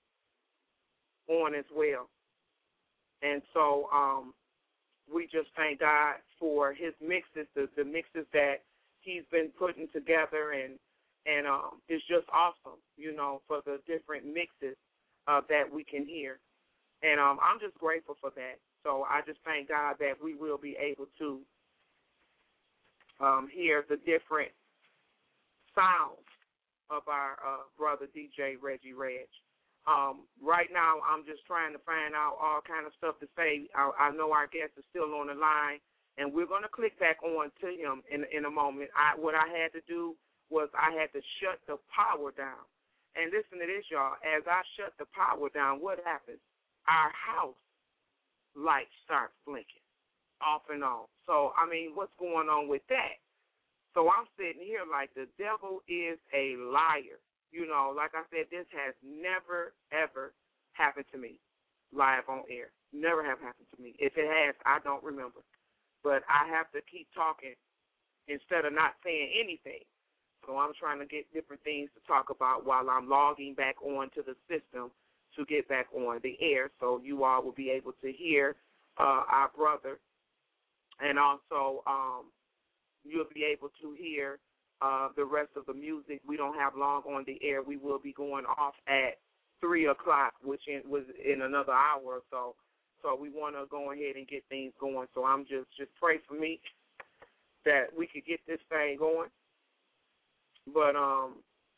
on as well. And so um, we just thank God for his mixes, the, the mixes that he's been putting together, and And um, it's just awesome, you know, for the different mixes uh, that we can hear. And um, I'm just grateful for that. So I just thank God that we will be able to um, hear the different sounds of our uh, brother D J Reggie Reg. Um, right now, I'm just trying to find out all kind of stuff to say. I, I know our guest is still on the line, and we're going to click back on to him in, in a moment. I, what I had to do was I had to shut the power down. And listen to this, y'all. As I shut the power down, what happens? Our house lights start blinking off and on. So, I mean, what's going on with that? So I'm sitting here like the devil is a liar. You know, like I said, this has never, ever happened to me live on air. Never have happened to me. If it has, I don't remember. But I have to keep talking instead of not saying anything. So I'm trying to get different things to talk about while I'm logging back on to the system to get back on the air so you all will be able to hear uh, our brother. And also um, you'll be able to hear uh, the rest of the music. We don't have long on the air. We will be going off at three o'clock, which in, was in another hour or so. So we want to go ahead and get things going. So I'm just, just pray for me that we could get this thing going. But um,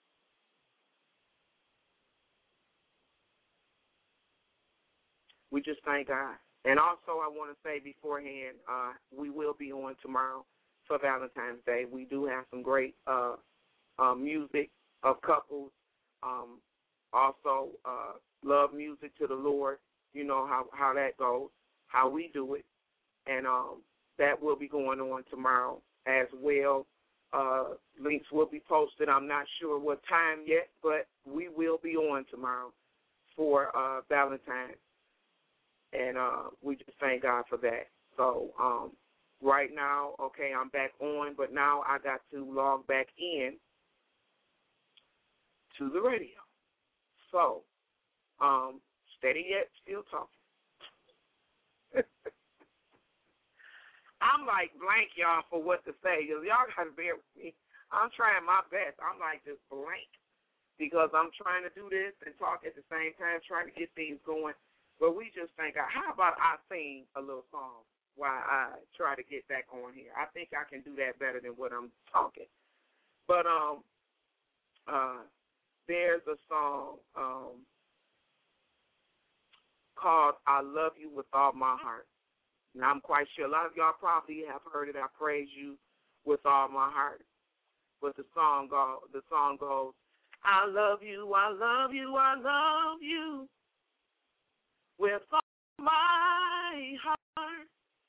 we just thank God. And also I want to say beforehand, uh, we will be on tomorrow for Valentine's Day. We do have some great uh, uh, music of couples. Um, also, uh, love music to the Lord. You know how, how that goes, how we do it. And um, that will be going on tomorrow as well. Uh, links will be posted. I'm not sure what time yet, but we will be on tomorrow for uh, Valentine's. And uh, we just thank God for that. So um, right now, okay, I'm back on, but now I got to log back in to the radio. So um, steady yet, still talking. I'm like blank, y'all, for what to say. Y'all got to bear with me. I'm trying my best. I'm like just blank because I'm trying to do this and talk at the same time, trying to get things going. But we just think, how about I sing a little song while I try to get back on here? I think I can do that better than what I'm talking. But um, uh, there's a song um, called I Love You With All My Heart. And I'm quite sure a lot of y'all probably have heard it. I praise you with all my heart. But the song go, the song goes, I love you, I love you, I love you with all my heart.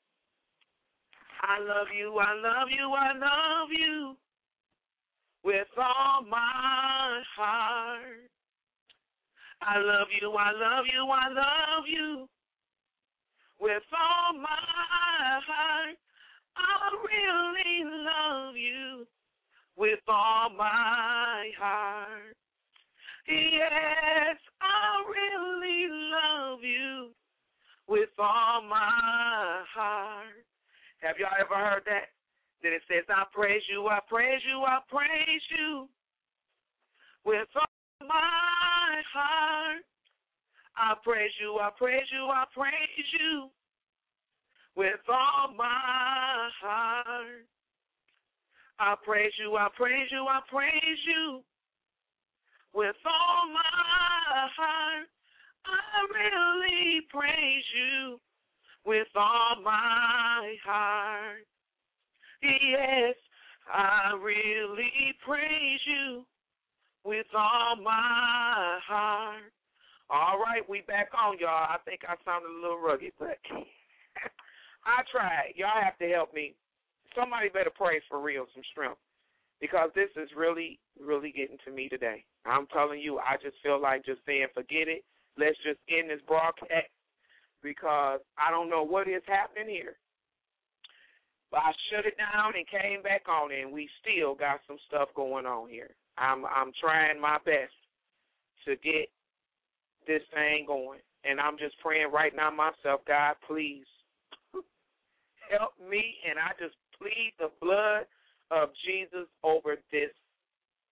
I love you, I love you, I love you with all my heart. I love you, I love you, I love you with all my heart. I really love you with all my heart. Yes, I really love you with all my heart. Have y'all ever heard that? Then it says, I praise you, I praise you, I praise you with all my heart. I praise you, I praise you, I praise you with all my heart. I praise you, I praise you, I praise you with all my heart. I really praise you with all my heart. Yes, I really praise you with all my heart. All right, we back on, y'all. I think I sounded a little rugged, but I tried. Y'all have to help me. Somebody better pray for real, some strength, because this is really, really getting to me today. I'm telling you, I just feel like just saying, forget it. Let's just end this broadcast because I don't know what is happening here. But I shut it down and came back on it, and we still got some stuff going on here. I'm I'm trying my best to get this thing going, and I'm just praying right now myself, God, please help me, and I just plead the blood of Jesus over this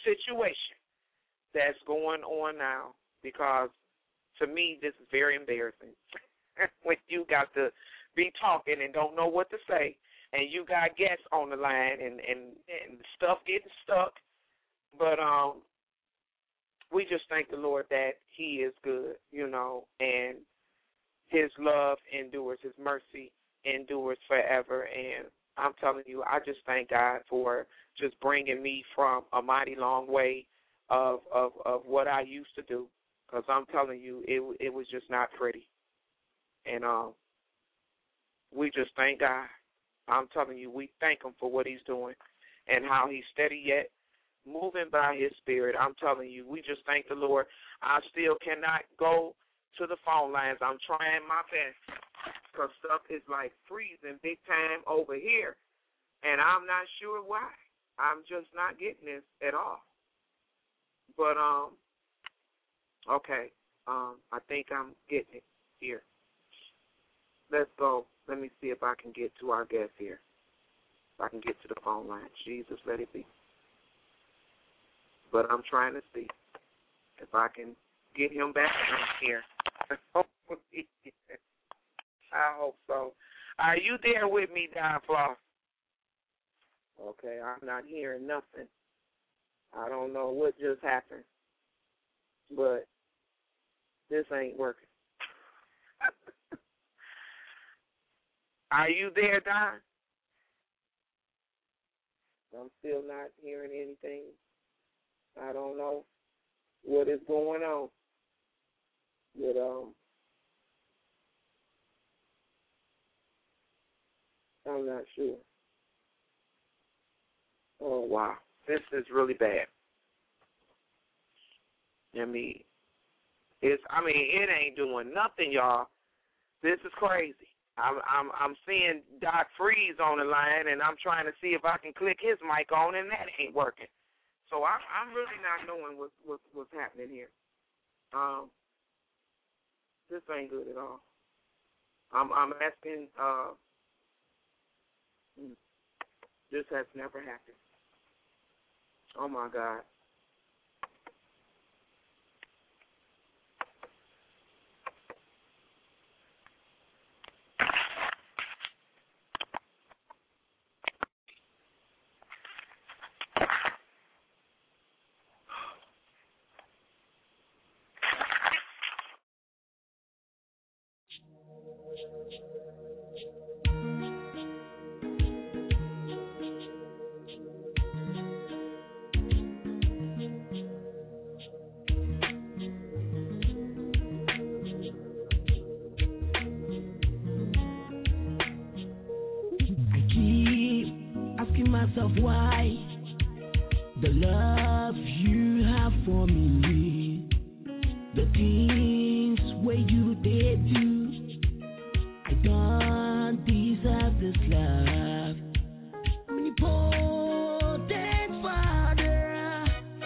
situation that's going on now, because to me this is very embarrassing when you got to be talking and don't know what to say, and you got guests on the line and, and, and stuff getting stuck. But um, we just thank the Lord that he is good, you know, and his love endures, his mercy endures forever. And I'm telling you, I just thank God for just bringing me from a mighty long way of of, of what I used to do, because I'm telling you, it it was just not pretty. And um, we just thank God. I'm telling you, we thank him for what he's doing and how he's steady yet moving by his spirit. I'm telling you, we just thank the Lord. I still cannot go to the phone lines. I'm trying my best because stuff is like freezing big time over here, and I'm not sure why. I'm just not getting this at all. But, um, okay, um, I think I'm getting it here. Let's go. Let me see if I can get to our guest here. If I can get to the phone line. Jesus, let it be. But I'm trying to see if I can get him back here. I hope so. Are you there with me, Don Floss? Okay, I'm not hearing nothing. I don't know what just happened, but this ain't working. Are you there, Don? I'm still not hearing anything. I don't know what is going on. But, um, I'm not sure. Oh, wow. This is really bad. I mean, it's, I mean, it ain't doing nothing, y'all. This is crazy. I'm, I'm, I'm seeing Doc Freeze on the line, and I'm trying to see if I can click his mic on, and that ain't working. So I'm, I'm really not knowing what's, what's, what's happening here. Um, this ain't good at all. I'm, I'm asking. Uh, this has never happened. Oh my God. Why the love you have for me, the things where you did do, I don't deserve this love. Omnipotent Father,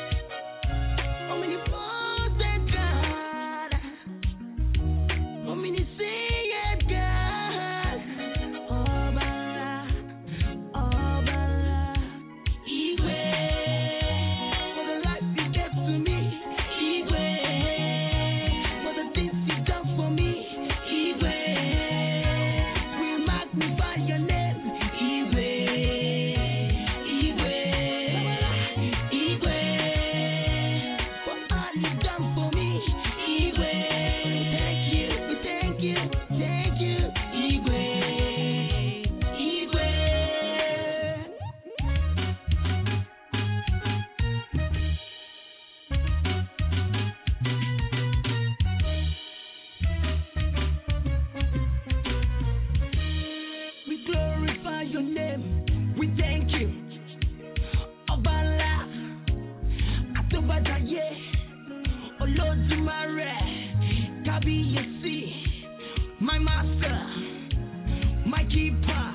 omnipotent God, omniscient God, oh Allah, oh Allah. My master, my keeper,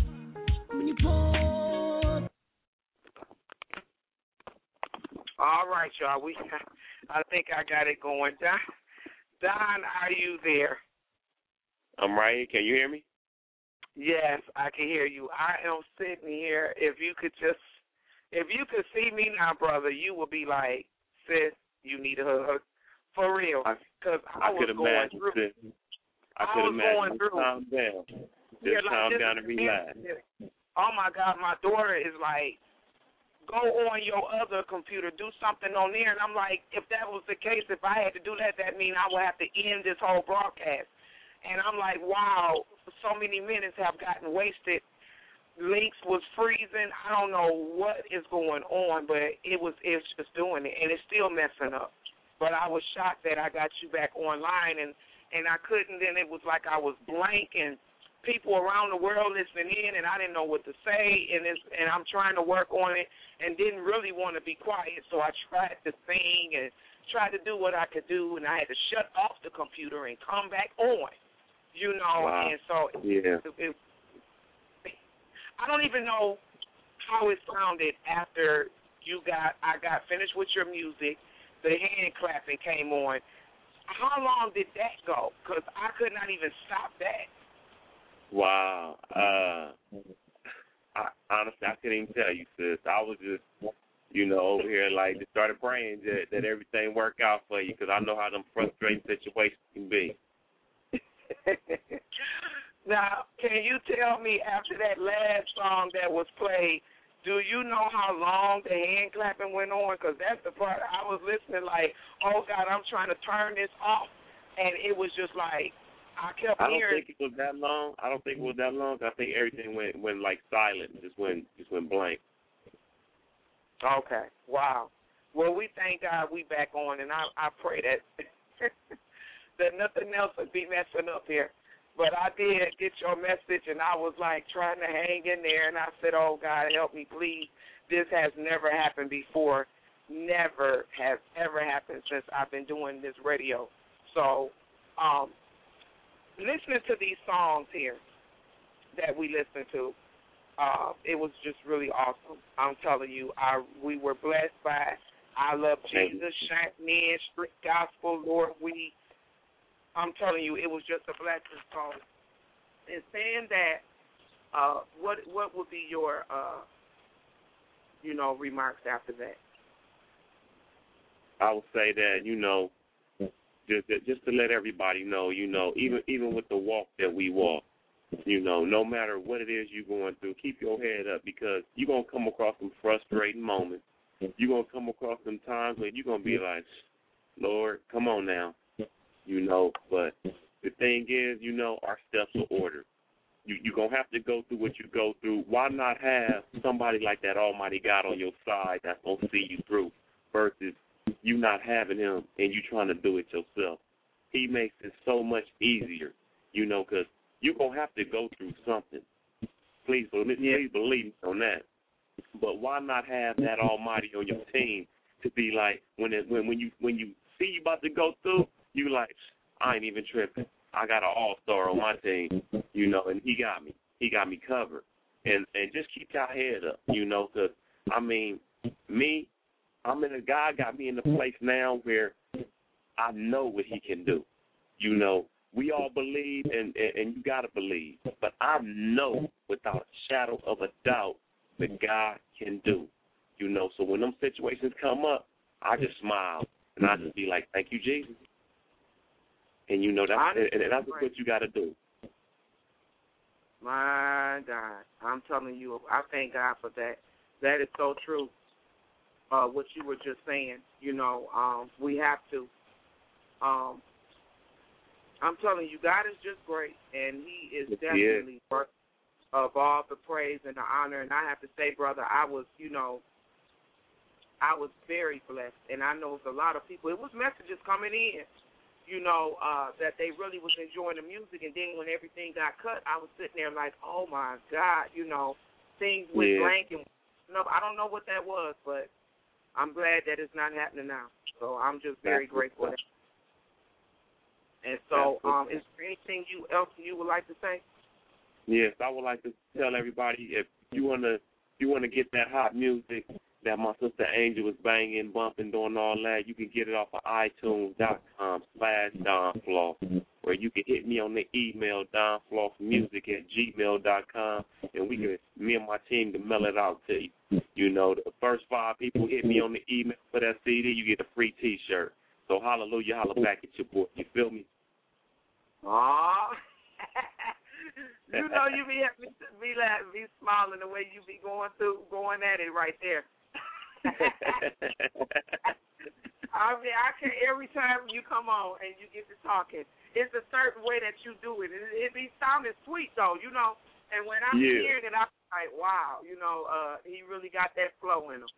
all right, y'all. We, I think I got it going. Don, Don, are you there? I'm right here. Can you hear me? Yes, I can hear you. I am sitting here. If you could just if you could see me now, brother, you would be like, sis, you need a hug. For real. Because I, I, I was could going imagine, through. sis. I, I could was imagine. going through. Calm down. Just yeah, like, calm down and relax. Oh, my God, my daughter is like, go on your other computer, do something on there. And I'm like, if that was the case, if I had to do that, that means I would have to end this whole broadcast. And I'm like, wow, so many minutes have gotten wasted. Links was freezing. I don't know what is going on, but it was it's just doing it, and it's still messing up. But I was shocked that I got you back online, and, and I couldn't. Then it was like I was blank, and people around the world listening in, and I didn't know what to say, and it's, and I'm trying to work on it, and didn't really want to be quiet, so I tried to sing and tried to do what I could do, and I had to shut off the computer and come back on, you know, wow. and so yeah. it, it, I don't even know how it sounded after you got, I got finished with your music, the hand clapping came on. How long did that go? Because I could not even stop that. Wow. Uh, I, honestly, I couldn't even tell you, sis. I was just, you know, over here like just started praying that, that everything work out for you, because I know how them frustrating situations can be. Now, can you tell me after that last song that was played, do you know how long the hand clapping went on? Because that's the part I was listening like, oh, God, I'm trying to turn this off. And it was just like, I kept I don't hearing. think it was that long. I don't think it was that long. I think everything went, went like silent, just went, just went blank. Okay. Wow. Well, we thank God we back on, and I, I pray that, that nothing else would be messing up here. But I did get your message, and I was, like, trying to hang in there, and I said, oh, God, help me, please. This has never happened before. Never has ever happened since I've been doing this radio. So um, listening to these songs here that we listened to, uh, it was just really awesome. I'm telling you, I, we were blessed by I Love Jesus, Shantman, Street Gospel, Lord, we. I'm telling you, it was just a blessing. So, in saying that, uh, what what would be your, uh, you know, remarks after that? I would say that, you know, just just to let everybody know, you know, even even with the walk that we walk, you know, no matter what it is you're going through, keep your head up, because you're going to come across some frustrating moments. You're going to come across some times where you're going to be like, Lord, come on now. You know, but the thing is, you know, our steps are ordered. You, you're going to have to go through what you go through. Why not have somebody like that Almighty God on your side that's going to see you through versus you not having him and you trying to do it yourself? He makes it so much easier, you know, because you're going to have to go through something. Please, please believe me on that. But why not have that Almighty on your team to be like, when it, when when you when you see you about to go through, you like, I ain't even tripping. I got an all-star on my team, you know, and he got me. He got me covered. And and just keep your head up, you know, because, I mean, me, I'm in a, God got me in a place now where I know what he can do. You know, we all believe, and, and, and you got to believe. But I know without a shadow of a doubt that God can do. You know, so when them situations come up, I just smile, and I just be like, thank you, Jesus. And, you know, that's, and, and that's what you got to do. My God. I'm telling you, I thank God for that. That is so true, uh, what you were just saying. You know, um, we have to. Um, I'm telling you, God is just great, and he is definitely worth of all the praise and the honor. And I have to say, brother, I was, you know, I was very blessed. And I know there's a lot of people. It was messages coming in, you know, uh, that they really was enjoying the music. And then when everything got cut, I was sitting there like, oh, my God, you know, things went yeah. blank. And no, I don't know what that was, but I'm glad that it's not happening now. So I'm just very That's grateful. That. And so um, is there anything you else you would like to say? Yes, I would like to tell everybody, if you want to you want to get that hot music that my sister Angel was banging, bumping, doing all that, you can get it off of iTunes.com slash Don Floss, or you can hit me on the email, donflossmusic at gmail dot com, and we can, me and my team can mail it out to you. You You know, the first five people hit me on the email for that C D, you get a free T-shirt. So hallelujah, holla back at your boy. You feel me? Aw. You know you be be be, like, be smiling the way you be going through, going at it right there. I mean, I can every time you come on and you get to talking, it's a certain way that you do it. It, it be sounding sweet though, you know. And when I'm yeah. hearing it, I'm like, wow, you know, uh, he really got that flow in him.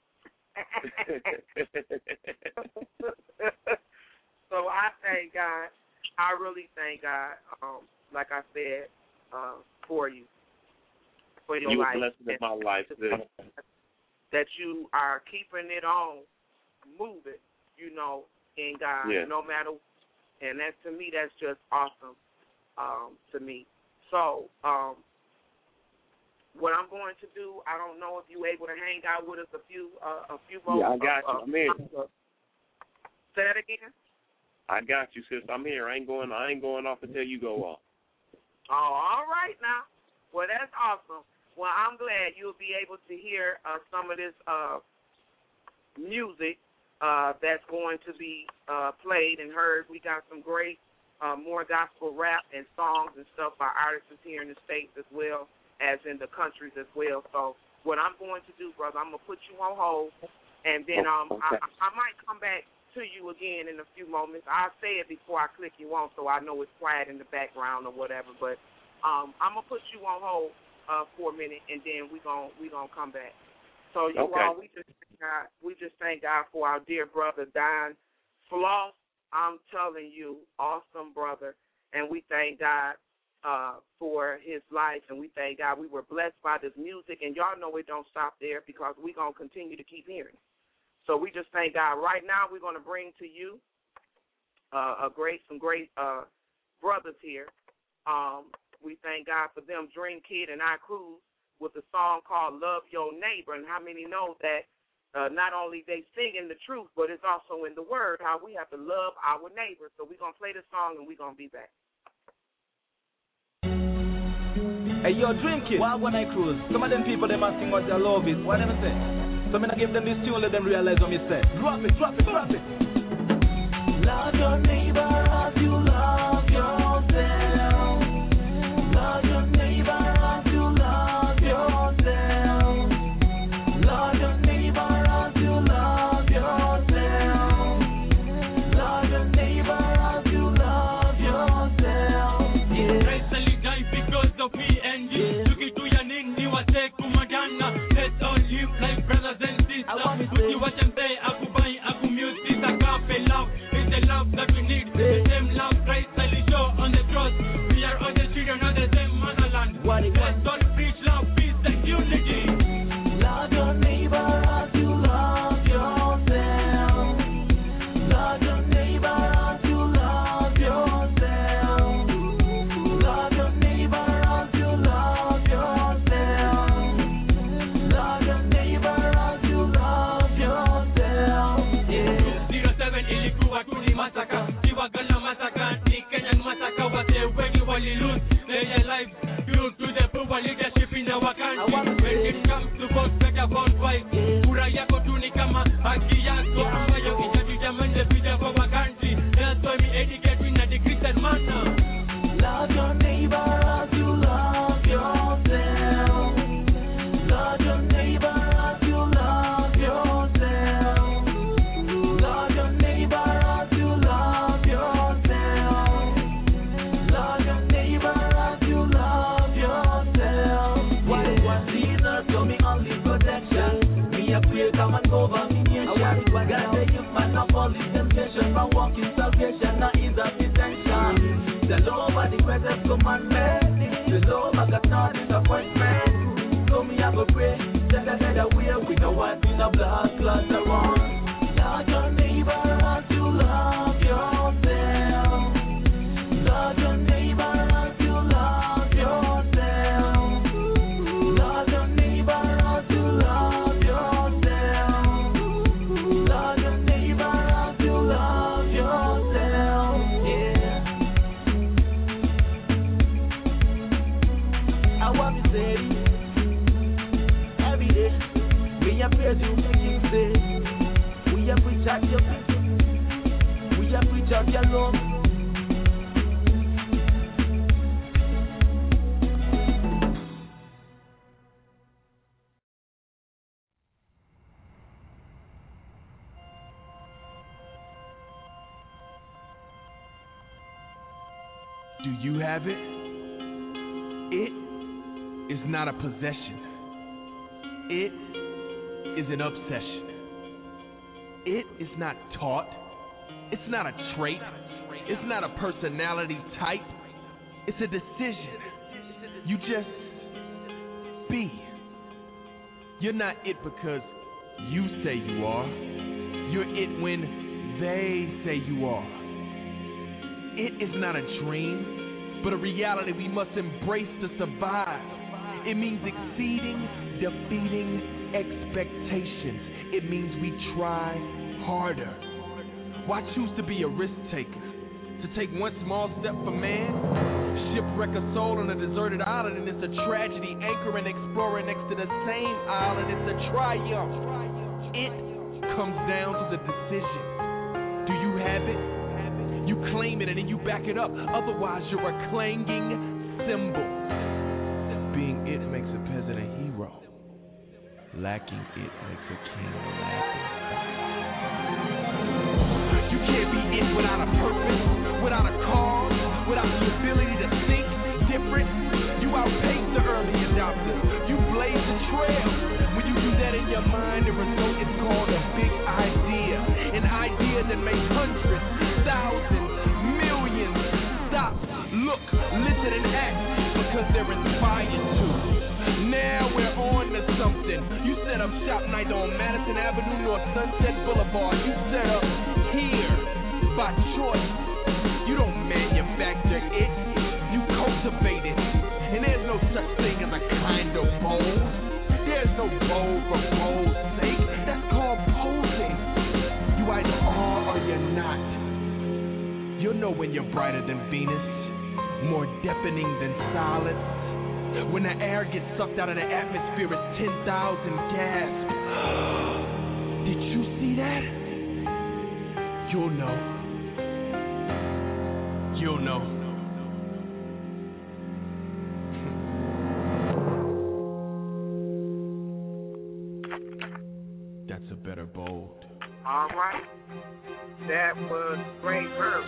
So I thank God. I really thank God. Um, like I said, uh, for you, for your you life. You a blessing in my life, sis. That you are keeping it on, moving, you know, in God, yeah. no matter. And that to me, that's just awesome. Um, to me. So, um, what I'm going to do, I don't know if you're able to hang out with us a few, uh, a few more. Yeah, I got uh, you. I'm here. Uh, say that again. I got you, sis. I'm here. I ain't going. I ain't going off until you go off. Oh, all right now. Well, that's awesome. Well, I'm glad you'll be able to hear uh, some of this uh, music uh, that's going to be uh, played and heard. We got some great, uh, more gospel rap and songs and stuff by artists here in the States as well as in the countries as well. So what I'm going to do, brother, I'm going to put you on hold, and then um, okay. I, I might come back to you again in a few moments. I'll say it before I click you on so I know it's quiet in the background or whatever. But um, I'm going to put you on hold uh, for a minute, and then we're going we gonna come back. So, you okay. all, we just, thank God, we just thank God for our dear brother, Don Floss. I'm telling you, awesome brother. And we thank God uh, for his life, and we thank God we were blessed by this music. And y'all know it don't stop there because we're going to continue to keep hearing it. So we just thank God. Right now, we're going to bring to you uh, a great, some great uh, brothers here. Um, we thank God for them, Dream Kid and I Cruz, with a song called "Love Your Neighbor." And how many know that uh, not only they sing in the truth, but it's also in the word how we have to love our neighbors. So we're going to play this song, and we're going to be back. Hey, yo, Dream Kid, why when I cruise? Some of them people, they must sing what their love is. What them say? So I'm going to give them this tune, let them realize what me say. Drop it, drop it, drop it. Love your neighbor as you love yourself. Love your neighbor as you love yourself. Love your neighbor as you love yourself. Love your neighbor as you love yourself. Yeah. Recently died because of me and you. Took it to your name, you are take to Madonna. Let's all live like brothers and sisters. Put you what I'm saying, I could buy, I could mute this, I can't pay love. It's the love that we need. The same love Christ that is show on the cross. We are all the children of the same motherland. Let's all preach love, peace, and unity. Love your neighbor as you love yourself. Love your neighbor as you love yourself. Love your neighbor as you love yourself. Love your neighbor as you love yourself. Yeah. Zero seven ilikuwa tuli massacre. Tiwa gala massacre. The Kenyan massacre was a when you only lose their life due to the poor leadership in our country. When it comes to vote, better vote twice. Kura yako tu ni kama haki yako ambayo itatujamani pia for our country. That's why we educate in the Christian manner. Love your neighbor as you love yourself. Love your neighbor as you love yourself. Love your neighbor as you love yourself. Love your neighbor as you love yourself. Why was Jesus told me only protection? Me a pray come and go over me nation. God the youth man of all this temptation, but walking salvation now is a detention. The law of the greatest commandment. The law of God not disappointment. So me have a pray, take a head away. We know what's in a black cloth around. Love your neighbor as you love yourself. Love your neighbor as you love yourself. Love your neighbor as you love yourself. Love your neighbor as you love yourself. Yeah. I want to say every day we a praise you, King say. We a preach out your peace. We a preach out your love. Do you have it? It is not a possession. It is an obsession. It is not taught. It's not a trait. It's not a personality type. It's a decision. You just be. You're not it because you say you are. You're it when they say you are. It is not a dream, but a reality we must embrace to survive. It means exceeding, defeating expectations. It means we try harder. Why choose to be a risk taker? To take one small step for man? Shipwreck a soul on a deserted island, and it's a tragedy. Anchoring, exploring next to the same island, it's a triumph. It comes down to the decision. Do you have it? You claim it and then you back it up. Otherwise, you're a clanging cymbal. Being it makes a peasant a hero. Lacking it makes a king laughing. You can't be it without a purpose, without a cause, without the ability to think different. You outpace the early adopters. You blaze the trail. When you do that in your mind, the result is called a big idea. An idea that makes hundreds, thousands, millions stop, look, listen, and act because they're inspired to. Now we're on to something. You set up shop night on Madison Avenue, North Sunset Boulevard. You set up here by choice. You don't manufacture it, you cultivate it. And there's no such thing as a kind of bold. There's no bold for bold's sake. That's called posing. You either are or you're not. You'll know when you're brighter than Venus, more deafening than silence. When the air gets sucked out of the atmosphere, it's ten thousand gasps. Did you see that? You'll know. You'll know. That's a better bold. All right. That was great verse.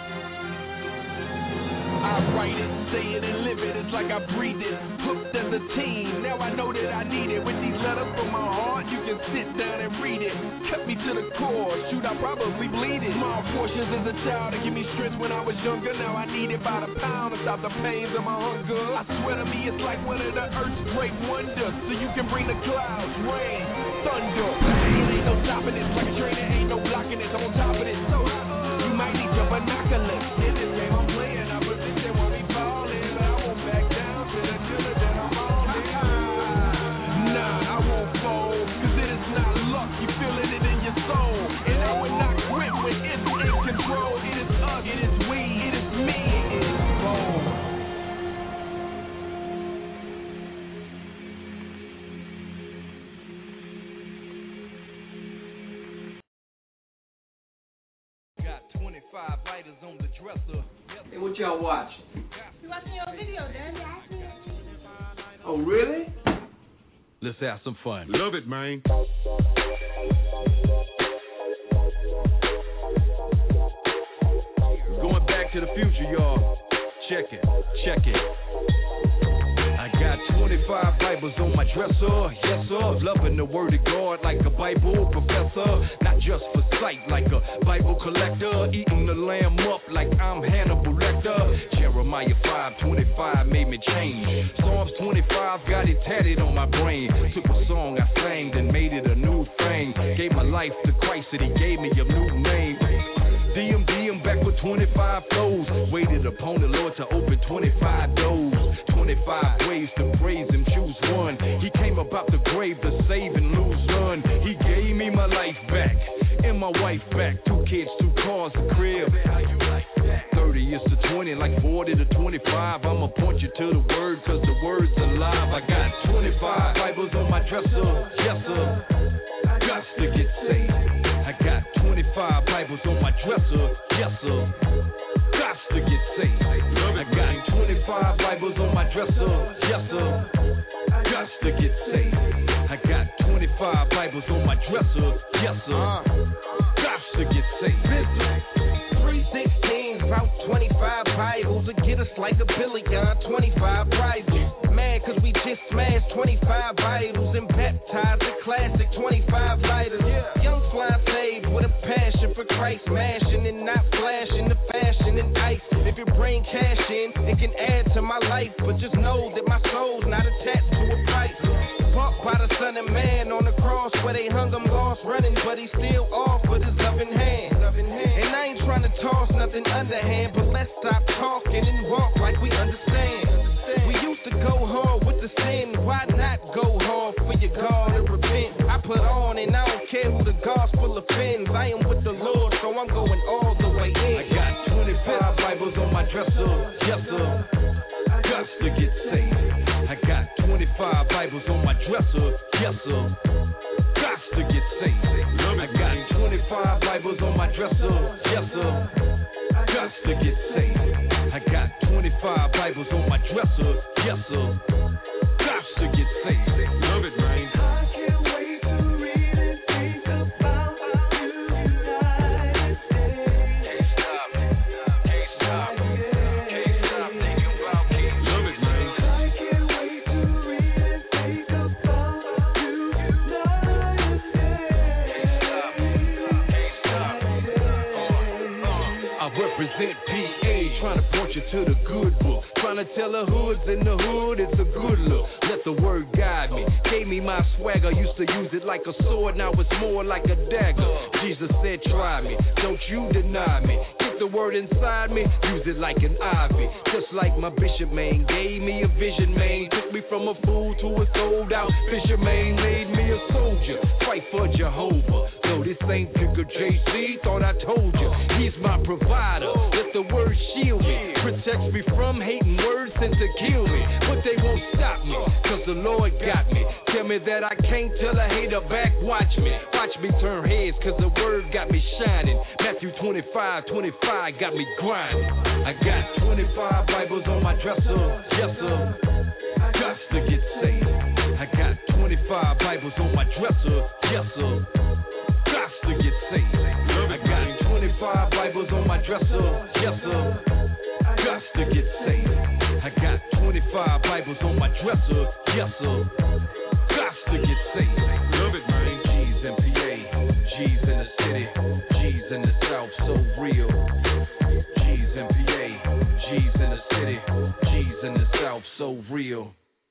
I write it, say it, and live it. It's like I breathe it. Hooked as a teen. Now I know that I need it. With these letters from my heart, you can sit down and read it. Cut me to the core. Shoot, I probably bleed it. Small portions as a child to give me strength when I was younger. Now I need it by the pound to stop the pains of my hunger. I swear to me, it's like one of the earth's great wonders. So you can bring the clouds, rain, thunder. It ain't no stopping it. Like a train, there ain't no blocking it. I'm on top of it. So you might need your binoculars. In this game I'm playing, I position won't be falling. But I won't back down to the killer that I'm on it. Nah, I won't fold, cause it is not luck. You feeling it in your soul. And I would not quit when it's in control. It is us, it is we, it is me, it is bold. Got twenty-five lighters on the dresser. Hey, what y'all watching? You watching your video, Daddy? Oh, really? Let's have some fun. Love it, man. Going back to the future, y'all. Check it, check it. I got twenty-five Bibles on my dresser, yes sir. Loving the word of God like a Bible professor. Not just for sight like a Bible collector. Eating the lamb up like I'm Hannibal Lecter. Jeremiah five twenty-five made me change. Psalms twenty-five got it tatted on my brain. Took a song I sang and made it a new thing. Gave my life to Christ and he gave me a new name. D M D M back with twenty-five flows. Waited upon the Lord to open twenty-five doors. twenty-five ways to praise him, choose one. He came about the grave to save and lose none. He gave me my life back and my wife back. Two kids, two cars, a crib. thirty years to twenty, like forty to twenty-five. I'ma point you to the word, cause the word's alive. I got twenty-five Bibles on my dresser, yes sir. to get saved. I got twenty-five Bibles on my dresser, yes sir. Got to get saved. I got twenty-five Bibles on my dresser, yes sir. Got to get saved. I got twenty-five Bibles on my dresser, yes sir. Got to get saved. three sixteen, about twenty-five Bibles to get us like a billion, twenty-five Bibles. Mad cause we just smashed twenty-five Bibles and baptized the classic twenty-five lighters. Young fly saved with a passion for Christ, mashing and not flashing the fashion and ice. If your brain cash in, it can add to my life, but just know that my soul's not attached to a price. Bought by the Son of Man on the cross where they hung him lost running, but he still off with his loving hand. And I ain't trying to toss nothing underhand, but let's stop talking and walk like we understand. We used to go hard with the sin, why not go hard for your God and repent? I put on and I don't care who the gospel offends. I am with the Lord, so I'm going all the way in. I got twenty-five Bibles on my dresser, yes sir. Got to get saved. I got twenty-five Bibles on my dresser, yes sir. Got to get saved. I got twenty-five Bibles on my dresser, yes sir. Got to get saved. I got twenty-five Bibles on my dresser, yes sir. Got to get saved. Love it, man. I can't wait to read and think about you, United States. Can't stop, can't stop, can't stop thinking about me. Love it, man. I can't wait to read and think about you, United States. Can't stop, can't stop. I represent P A, trying to point you to the good book. Trying to tell the hoods in the hood it's a good look. Let the word guide me. Gave me my swagger, used to use it like a sword, now it's more like a dagger. Jesus said, try me, don't you deny me. Get the word inside me, use it like an ivy. Just like my bishop man gave me a vision, man. Took me from a fool to a sold out fisherman. Made me a soldier, fight for Jehovah. No, this ain't Picker J C, thought I told you. He's my provider, let the word shield me. Protects me from hating words sent to kill me. But they won't stop me, cause the Lord got me. Tell me that I can't tell a hater back, watch me. Watch me turn heads, cause the word got me shining. Matthew twenty-five, twenty-five got me grinding. I got twenty-five Bibles on my dresser, yes sir. Got to get saved. I got twenty-five Bibles on my dresser, yes sir. Got to get saved. I got twenty-five Bibles on my dresser, yes sir. Got to get saved. I got twenty-five Bibles on my dresser, yes sir. Got to get saved. Love it, man. G's in P A, G's in the city, G's in the South, so real. G's in P A, G's in the city, G's in the South, so real.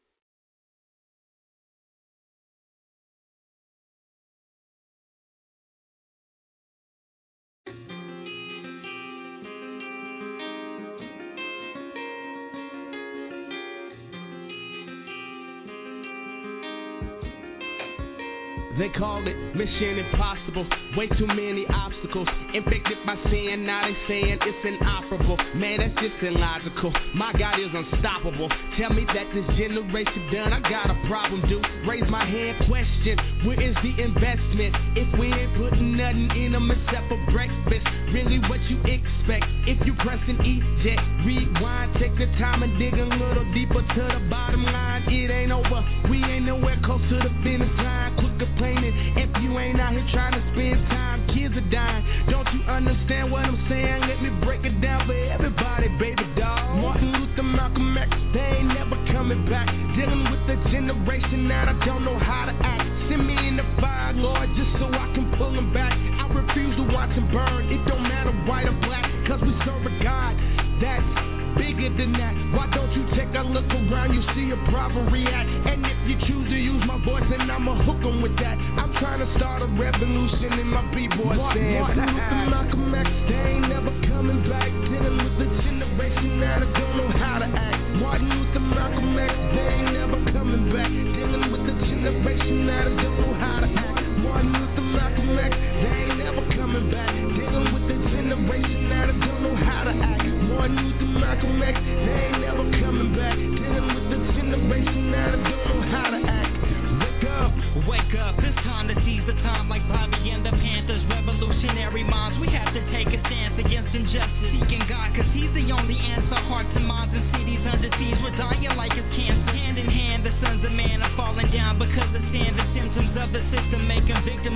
They call it Mission Impossible. Way too many obstacles. Infected by sin, now they saying it's inoperable. Man, that's just illogical. My God is unstoppable. Tell me that this generation done, I got a problem, dude. Raise my hand, question, where is the investment? If we ain't putting nothing in them except for breakfast, really what you expect? If you press an eject, rewind, take the time and dig a little deeper to the bottom line. It ain't over, we ain't nowhere close to the finish line. Quick complaining, if you ain't out here trying to spend time, kids are dying. Don't you understand what I'm saying? Let me break it down for everybody, baby dog. Martin Luther, Malcolm X, they ain't never coming back. Dealing with the generation that I don't know how to act. Send me in the fire, Lord, just so I can pull them back. I refuse to watch them burn. It don't matter white or black, cause we serve a God that's bigger than that. Why don't you take a look around, you see a proper react. And if you choose to use my voice, then I'ma hook 'em with that. I'm trying to start a revolution in my b-boy stand. Martin Luther, Malcolm X, they ain't never coming back. Dealing with the generation that I don't know how to act. Martin Luther, Malcolm X, they ain't never coming back. Dealing with the generation that I don't know how to act. Martin Luther, Malcolm X, they ain't never coming back. Dealing with the generation that I don't know how to act. Martin Luther, Malcolm X, they ain't never coming back. Dealing with the generation that I don't know how to act. Wake up, wake up, it's time to seize the time like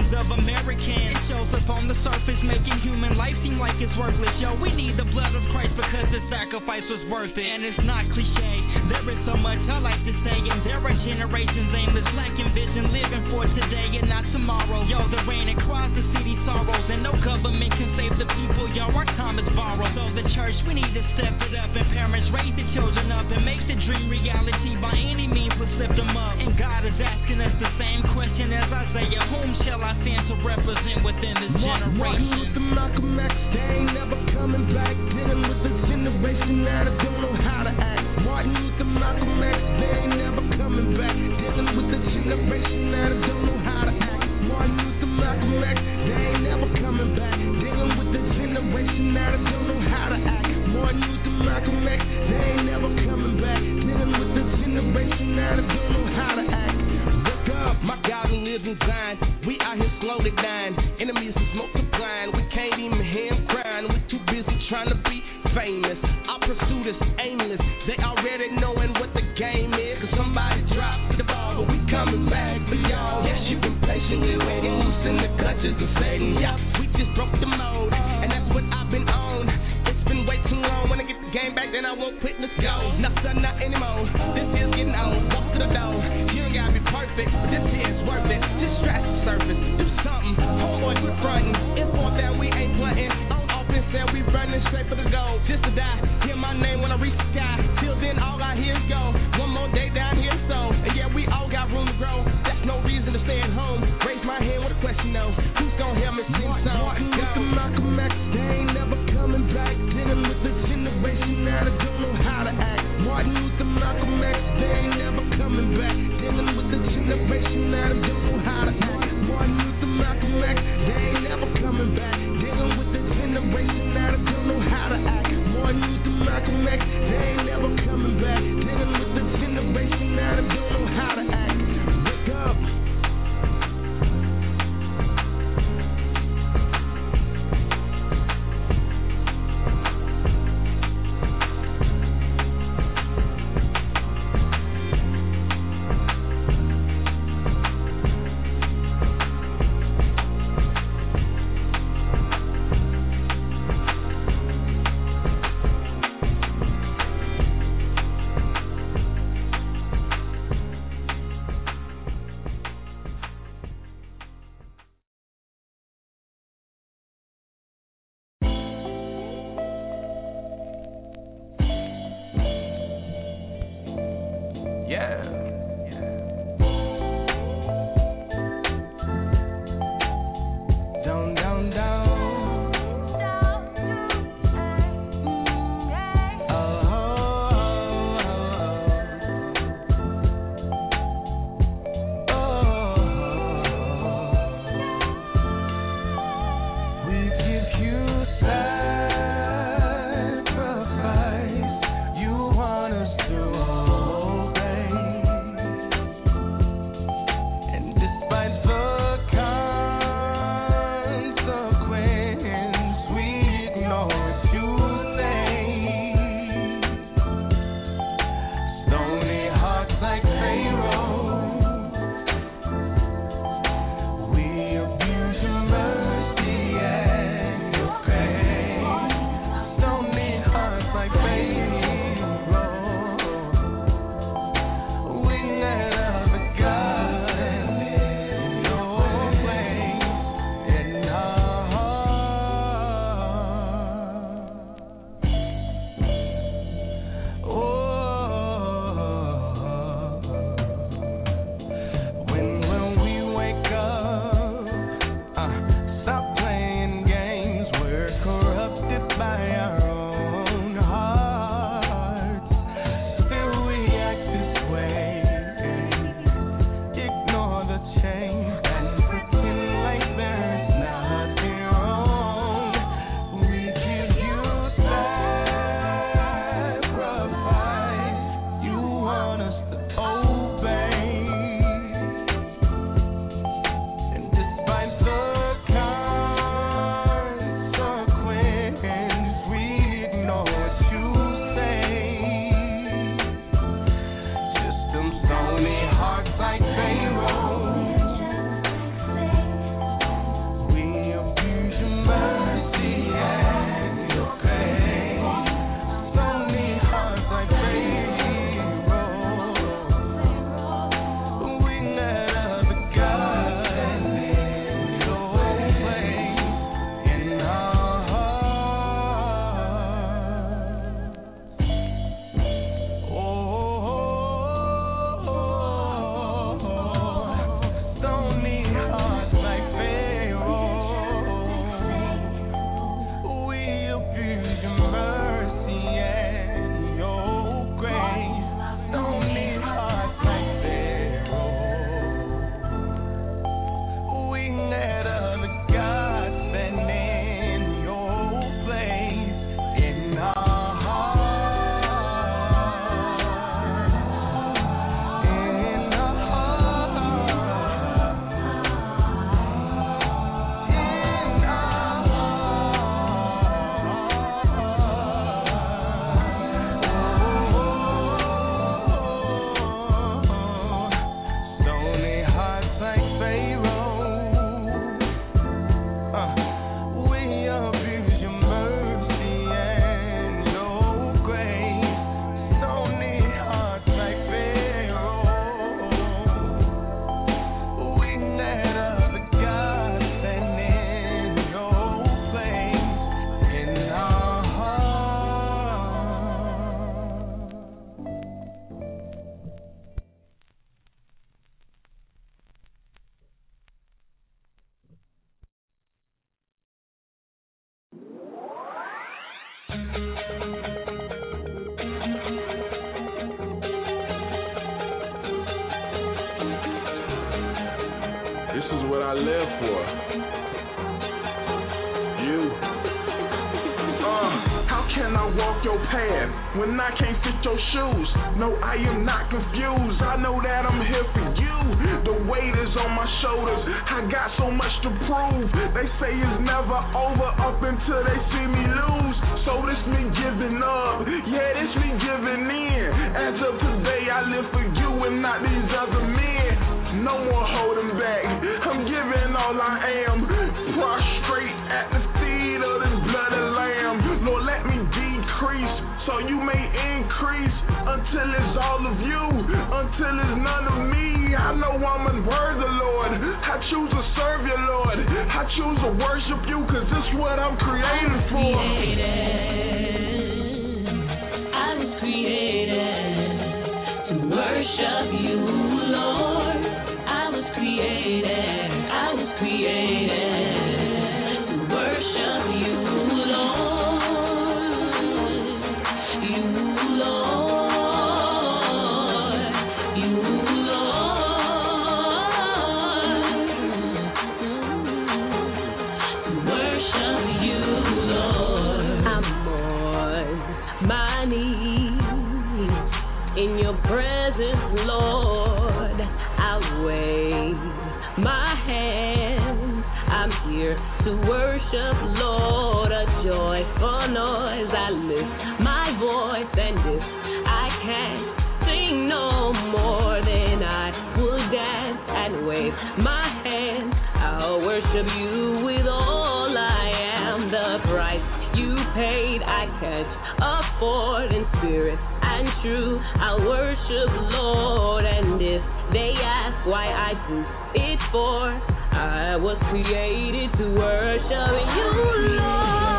millions of Americans. It shows up on the surface, making human life seem like it's worthless. Yo, we need the blood of Christ because the sacrifice was worth it. And it's not cliche, there is so much I like to say. And there are generations aimless, lacking vision, living for today and not tomorrow. Yo, the rain across the city sorrows, and no government can save the people. Yo, our time is borrowed. So the church, we need to step it up, and parents raise the children up and make the dream reality by any means. Let's lift them up. And God is asking us the same question as Isaiah: whom shall I stand to represent within this generation? Martin Luther, Malcolm X, they ain't never coming back. Dealing with a generation that don't know how to act. Martin Luther, Malcolm X, they ain't never coming back. Dealing with a generation that don't know how to act. Martin Luther, Malcolm X, they ain't never coming back. Dealing with a generation that don't know how to act. Martin Luther, Malcolm X, they ain't never coming back. Dealing with a generation that don't know how to act. Wake up, My God who lives in Zion, we out here slowly dying. Enemies is multiplying, we can't even hear him crying. We're too busy trying to be famous. Our pursuit is aimless. They already knowing what the game is. Cause somebody dropped the ball, but we coming back for y'all. Yes, you've been patiently waiting, loosen the clutches of Satan. Yeah, we just broke the mold, and that's what I've been on. It's been way too long. When I get the game back, then I won't quit. Let's go. No, son, not anymore. This is getting on. Walk to the door. You ain't gotta be perfect, but this here is worth it. Just scratch the surface, do something. Homeboys, we're frontin'. It's all that we ain't plotting. On offense, and we running straight for the goal. Just to die. Hear my name when I reach the sky. Till then, all I hear is go. One more day down here, so. And yeah, we all got room to grow. That's no reason to stay at home. Raise my hand with a question, though. Who's gonna help me sing song? Martin Luther, Malcolm X, they ain't never coming back. Dealing with a generation that don't know how to act. Martin Luther, Malcolm X, they ain't never coming back. Dealing with a generation that don't know how to act. Martin Luther, Malcolm X, they ain't never coming back. Dealing with a generation that don't know how to act. Martin Luther, Malcolm X, they ain't never coming back. Dealing with a generation that don't know how to act. Wake up. You. Uh, how can I walk your path when I can't fit your shoes? No, I am not confused. I know that I'm here for you. The weight is on my shoulders. I got so much to prove. They say it's never over up until they see me lose. So this me giving up. Yeah, this me giving in. As of today, I live for you and not these other men. No more holding back. I'm giving all I am. Prostrate at the feet of this bloody lamb. Lord, let me decrease so you may increase until it's all of you, until it's none of me. I know I'm unworthy, Lord. I choose to serve you, Lord. I choose to worship you because this is what I'm created for. I was created to worship you, Lord. I was created, I was created to worship you, Lord. You, Lord. You, Lord. To worship you, Lord. I'm on my knees in your presence, Lord. I wave my hands. I'm here to worship, Lord. A joyful noise. I lift my voice, and if I can't sing no more, then I will dance and wave my hands. I'll worship you with all I am. The price you paid, I can't afford in spirit and true. I worship, Lord, and if they ask why I do it for, I was created to worship you, Lord.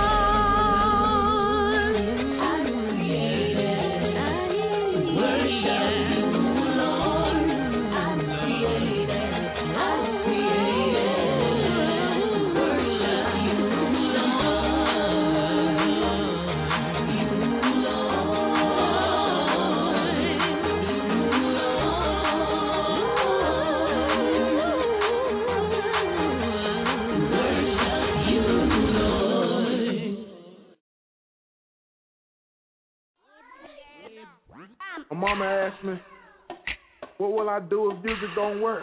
I was created to worship you, Lord. I was created, I was created to worship you, My mama asked me, what will I do if music don't work?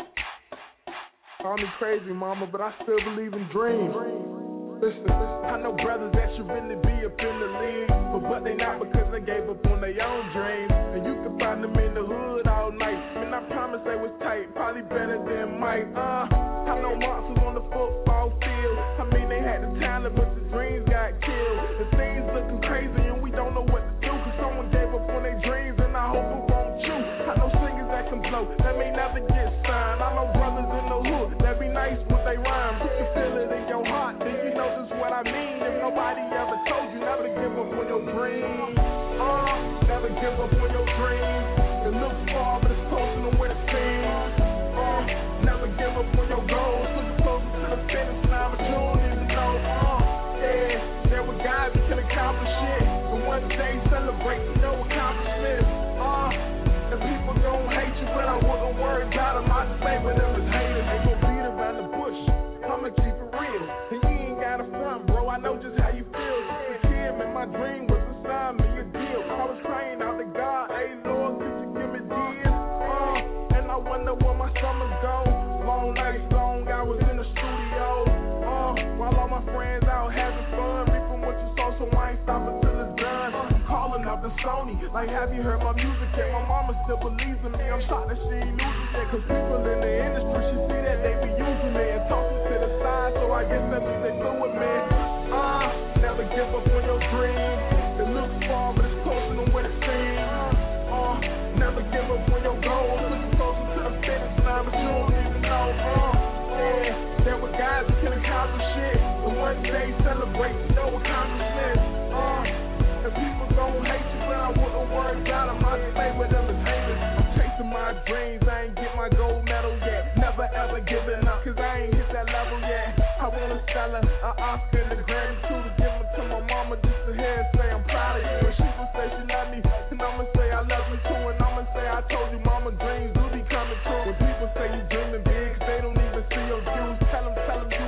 Call me crazy, mama, but I still believe in dreams. Listen, I know brothers that should really be up in the league, but, but they not because they gave up on their own dreams. And you can find them in the hood all night. And I promise they was tight, probably better than Mike. Uh, I know monsters on the football field. I mean, they had the talent, but the dreams got killed. The things looking crazy, and we don't know what to do, cause someone gave up on their dreams, and I hope it won't you. I know singers that can blow, that may never get signed. I know brothers in the hood that be nice with they rhyme. You can feel it in your heart, then you know this is what I mean. If nobody ever told you, never give up on your dreams. Uh, never give up on your dreams. It looks far, but it's closer than what it seems. Uh, never give up on your goals, look closer to the finish line, but you don't even know. Uh, yeah, there were guys that can accomplish it, but one day celebrate no accomplishments. Uh, and people gon' hate you, but I wouldn't worry about them. I just favor them as haters. They gon' beat around the bush. I'ma keep it real. And you ain't got a front, bro. I know just how you feel. Just a kid, man, my dream was to sign me a deal. I was crying out to God, hey Lord, could you give me deals? Uh, and I wonder where my summers go. Long nights long, I was in the studio. Uh, while all my friends out having fun, reaping what you sow, so I ain't stopping till it's done. Uh, calling up the Sony, like have you heard my music yet? My mama still believes in me. I'm shocked that she ain't losing it, cause people in the industry, she see that they be using me and talking to the side, so I guess that means they do it, man. Uh, never give up on your dreams. It looks far, but it's closer than what it seems. Uh, never give up on your goals. Looking closer to the finish line, but you don't even know. Uh, yeah, there were guys that can accomplish it, but one day celebrate no accomplishments. Uh, and people gon' hate you, but I wouldn't worry about them. I stay with them as haters. I'm chasing my dreams, I ain't get my gold medal yet. Never ever giving up, cause I ain't hit that level yet. I want a Stella, an Oscar, and a Grammy too, to give them to my mama just to hear her say I'm proud of you. And she gon' say she love me, and I'ma say I love you too. And I'ma say I told you, mama, dreams do be coming true. When people say you dreaming big, cause they don't even see your views. Tell them, tell them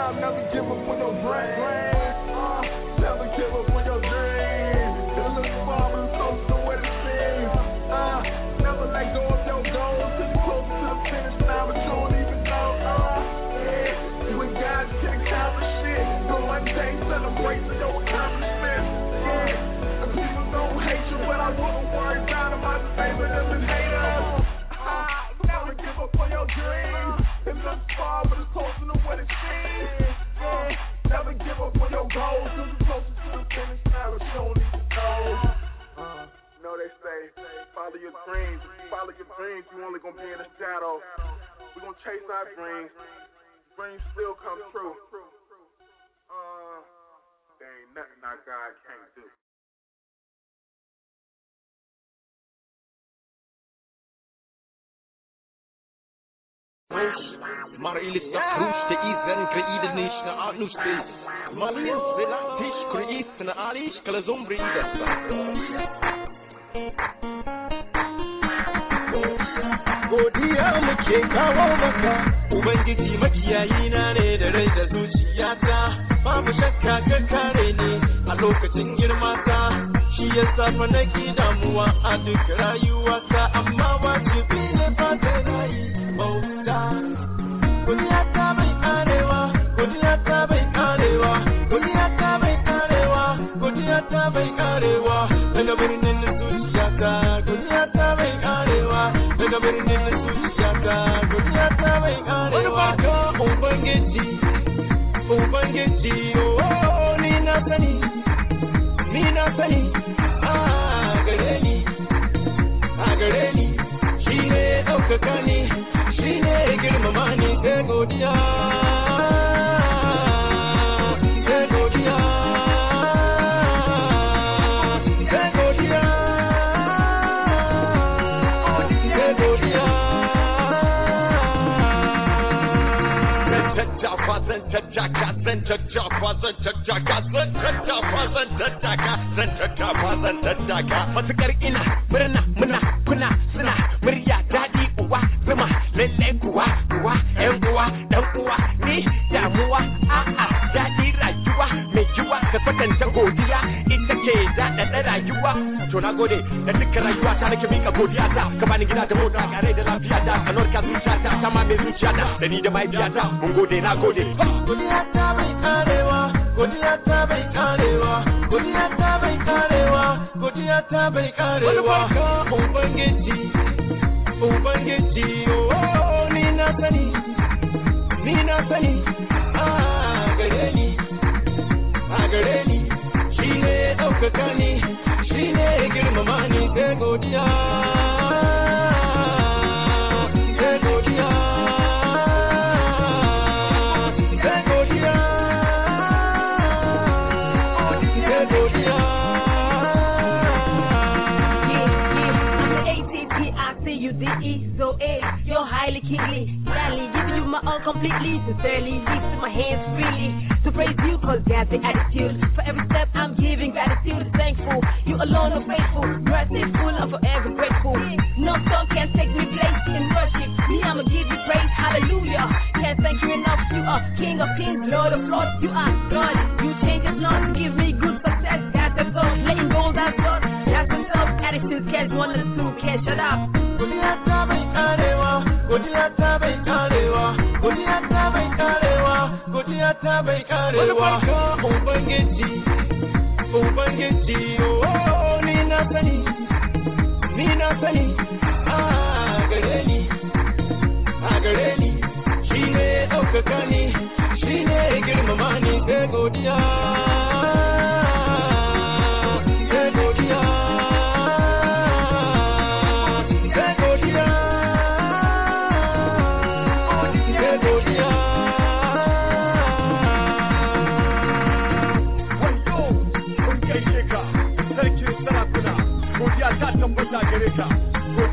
time, never give up on your dreams. Uh, never give up on your dreams. It looks far, but it's close to what it seems. Uh, never let go of your goals, till you're close to the finish line, but you don't even know. Uh, yeah, you and God can accomplish shit. So one day, celebrate your accomplishments. Yeah, and people don't hate you, but I wouldn't worry about them. I just favor them and haters. Uh, never give up on your dreams. It looks far, but it's closer to what it seems. Yeah, never give up on your goals, cause it's closer to the finish line, but you don't even know. Uh, you know they say, follow your dreams. If you follow your dreams, you only gonna be in the shadow. We're gonna chase our dreams. Dreams still come true. Uh, there ain't nothing our God can't do. Mar ilis na krush te izan kreide nish na anus te Malis vela tish kreis na alish kala zombri idasa Godiya muke kawo maka Ubangiji makiyayi na ne da rai da zuciyata babu shakka ka kare ni a lokacin girmata shi yasa fa nake damuwa a duk rayuwata amma wajibi ne fa ta nayi bauta Godiya ta bai karewa Godiya ta bai karewa Godiya ta bai karewa Godiya ta bai karewa daga birnin zuciyata Godiya ta bai karewa daga birnin zuciyata Godiya ta bai karewa barka ubangiji ubangiji oh ni na sani ni na sani a gare ni a gare ni shi ne ɗaukaka ni shi ne girmama ni sai godiya sai godiya sai godiya sai godiya Zan tattaka, zan tattaka, zan tattaka, zan tattaka, zan tattaka, zan tattaka, zan tattaka. Matukar ina murna muna kuna suna murya daɗi uwa zuma lallai kuwa kuwa ƴan uwa ɗan uwa ni damuwa a'a daɗi rayuwa mai yiwa ka sakanta godiya ita ke daɗaɗa rayuwa. To na gode da dukkan rayuwa ta nake mika godiya ta ka bani gida da mota kare da lafiya ta ka norka zuciya ta ta ma mai zuciya ta da ni da mahaifiya ta mun gode na gode. Godiya ta bai karewa, godiya ta bai karewa, godiya ta bai karewa, godiya ta bai karewa. Barka ubangiji, ubangiji, oh ni na sani, ni na sani, a gare ni, a gare ni, shi ne ɗaukaka ni, shi ne girmama ni, sai godiya, sai godiya. So A, you're highly kingly, sadly giving you my all completely, sincerely, lifting my hands freely to praise you, cause that's the attitude. For every step I'm giving gratitude, thankful. You alone are faithful, merciful, I'm forever grateful. No song can take me place in worship. Me, I'ma give you praise, hallelujah. Can't thank you enough. You are King of Kings, Lord of Lords. You are God. You change us not, give me good success. That's the goal. Letting go, that's God. That's the self attitude. Catch one of the two, can't shut up. Godiya ta bai karewa, godiya ta bai karewa, godiya ta bai karewa, godiya ta bai karewa. Barka ubangiji, ubangiji, oh ni na sani, ni na sani, a gare ni, a gare ni, shi ne ɗaukaka ni, shi ne girmama ni, sai godiya, sai godiya. Ta tabbata gare ka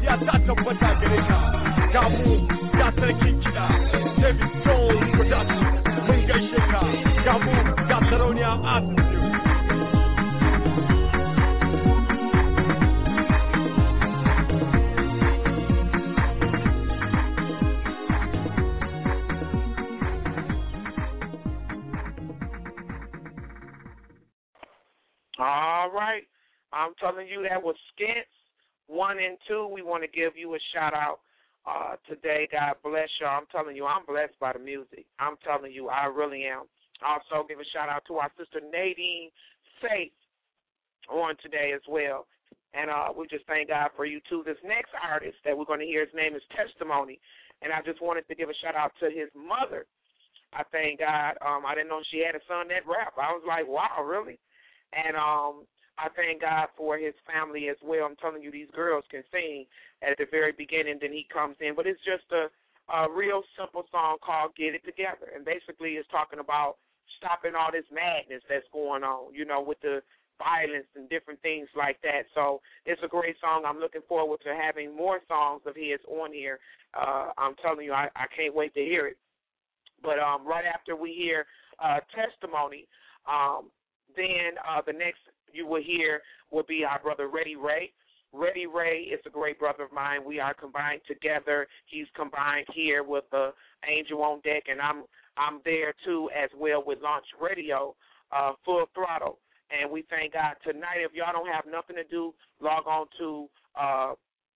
All right. I'm telling you, that was Skits one and two. We want to give you a shout out uh, today. God bless you. I'm telling you, I'm blessed by the music. I'm telling you, I really am. Also, give a shout out to our sister Nadine Faith on today as well. And uh, we just thank God for you, too. This next artist that we're going to hear, his name is Testimony. And I just wanted to give a shout out to his mother. I thank God. Um, I didn't know she had a son that rap. I was like, wow, really? And um, I thank God for his family as well. I'm telling you, these girls can sing at the very beginning, then he comes in. But it's just a, a real simple song called Get It Together. And basically it's talking about stopping all this madness that's going on, you know, with the violence and different things like that. So it's a great song. I'm looking forward to having more songs of his on here. Uh, I'm telling you, I, I can't wait to hear it. But um, right after we hear uh, Testimony, um, then uh, the next you will hear will be our brother Reddy Ray. Reddy Ray is a great brother of mine. We are combined together. He's combined here with the Angel on Deck, and I'm I'm there too as well with Launch Radio, uh, Full Throttle. And we thank God tonight. If y'all don't have nothing to do, log on to uh,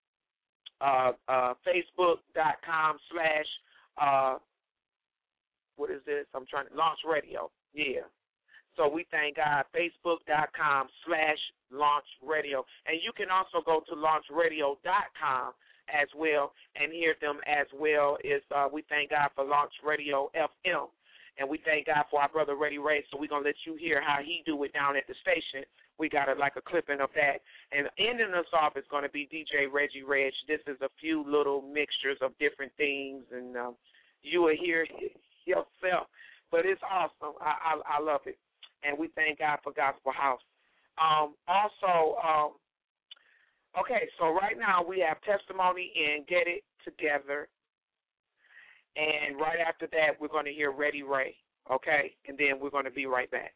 uh, uh, Facebook.com slash, uh, what is this? I'm trying to, Launch Radio. Yeah. So we thank God, Facebook.com slash Launch Radio. And you can also go to launch radio dot com as well and hear them as well. Is uh, we thank God for Launch Radio F M. And we thank God for our brother Reddy Ray. So we're going to let you hear how he do it down at the station. We got a, like a clipping of that. And ending us off is going to be D J Reggie Reg. This is a few little mixtures of different things, and um, you will hear yourself. But it's awesome. I, I, I love it. And we thank God for Gospel House. Um, also, um, okay, so right now we have Testimony and Get It Together. And right after that, we're going to hear Reddy Ray, okay? And then we're going to be right back.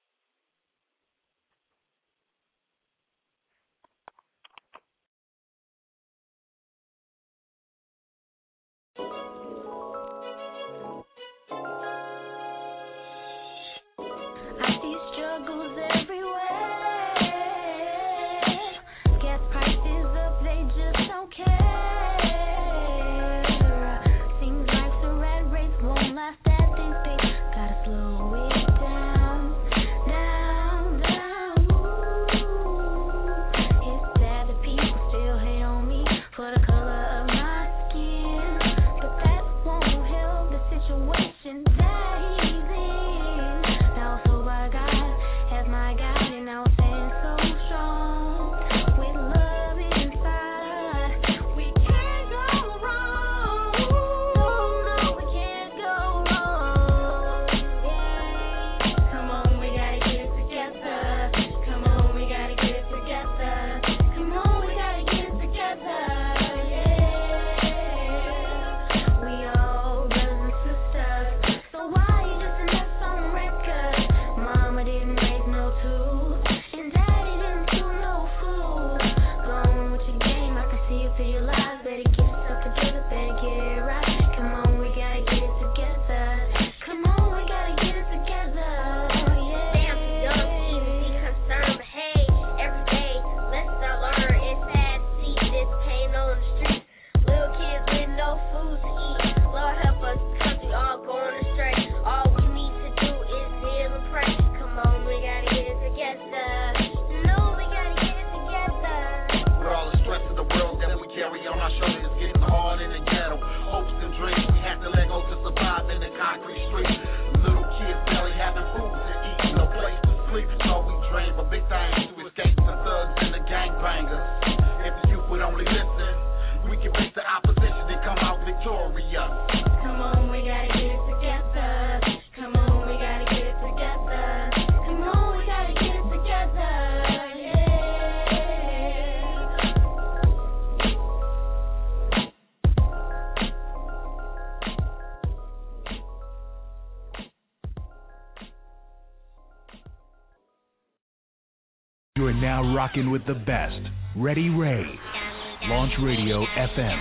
You are now rocking with the best. Reddy Ray, Launch Radio F M.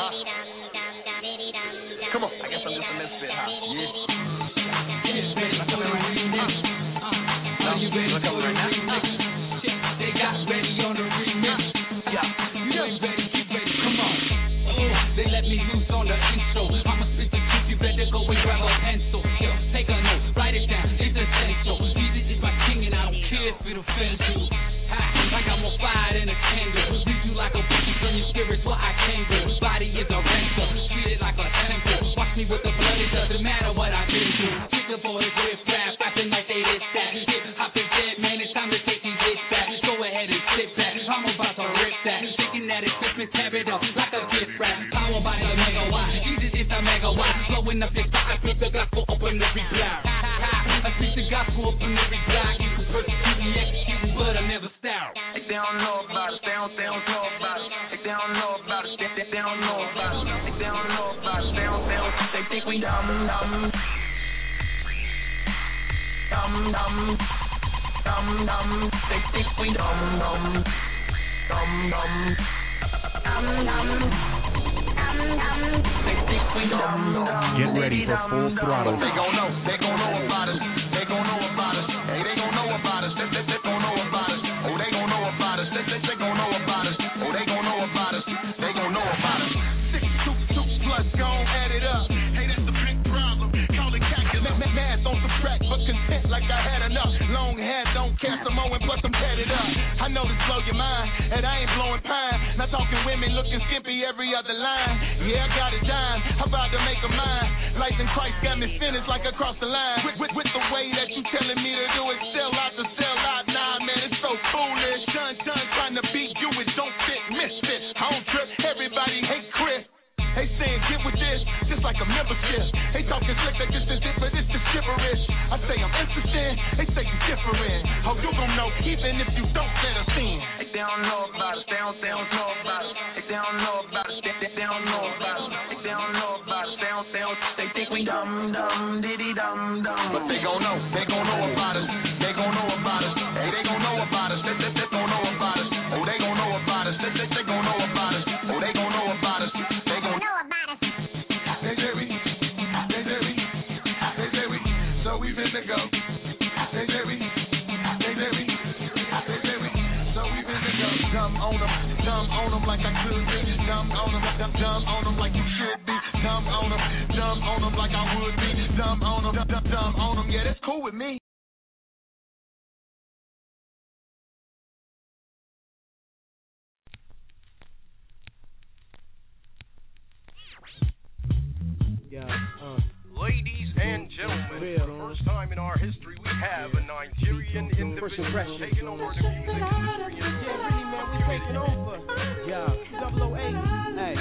Come on, I guess I'm just a misfit, huh? Yeah. ready for the remix? Check, they got ready on the remix. Yeah, you ain't ready, get ready, come on. Oh, they let me loose on the intro. I'ma spit the truth, you better go and grab a pencil. Yo, take a note, write it down, it's essential. Jesus is my king and I don't care if it offends you. I got more fire than a candle. Read you like a book, turn your spirits what I can do. Body is a rental, treat it like a temple. Watch me with the blood, it doesn't matter what I been through. Kick the boys with rap, acting like they this that. Hip hop is dead, man, it's time to take these hits back. Go ahead and sit back, I'm about to rip that. Thinking that it's Christmas, tear it up like a gift wrap. Power by the megawatt, Jesus is a megawatt. Blowing up your stock, I flip the gospel, open every block. I speak the gospel, open every block. You can persecute me, execute me, but I never stop. They don't know about it, they don't, they don't know about it. They don't know about it, they, they, they don't know about it. They don't know about it, they don't, they don't, they think we dumb, dumb. Dumb, dumb. Dumb, dumb. They think we dumb, dumb. Dumb, dumb. Dumb, dumb. Dumb, dumb. They think we dumb, dumb. Get ready for full throttle. They gon' know, they gon' know about us. They gon' know about us. Hey, they gon' know about us. They, they, they gon' know about us. Oh, they gon' know about us. They, they, they gon' know about us. Oh, they gon' know about us. They gon' know about us. Six, two, two plus, gon' add it up. Hey, that's the big problem. Call it calculus. Math on subtract, but content like I had enough. Long hair, don't care some more, and plus I'm tatted up. I know this blow your mind, and I ain't blowing pine. Not talking women looking skimpy every other line. Yeah, I got it dime. I'm about to make a mine. Life in Christ got me finished like across the line. With, with, with the way that you telling me to do it, sell out to sell out. Nah, man, it's so foolish. Done, done, trying to beat you, it don't fit. Misfit, I don't trip. Everybody hate Chris. They saying get with this, just like a membership. They talking slick, they just this, but it's just gibberish. I say I'm interested, they say you different. How you gon' know even if you don't let us in? They don't know about us, they don't, they don't know about us. They don't know about us, they, they, they don't know about us. They don't know about us, they don't, they don't, they think we dumb, dumb, diddy dumb, dumb. But they gon' know, they gon' know about us. They gon' know about us. Hey, they gon' know about us. They, they, they gon' know about us. Oh, they gon' know about us. They, they, they gon' know about us. Oh, they gon' know about us. They gon' know about us. They Jerry, they Jerry, they Jerry. So we finna go. They Jerry, they Jerry, they Jerry. So we finna go. Dumb on them, dumb on them like I could be. Dumb on them, dumb, dumb on them like you should be. Dumb on them, dumb on them like I would be. Dumb on them, dumb, dumb on them. Yeah, that's cool with me. Yeah, uh. Ladies and gentlemen, for the first time in our history, we have a Nigerian individual taking over the music industry. Yeah, really, man, we taking over. Yeah, double oh eight. Hey,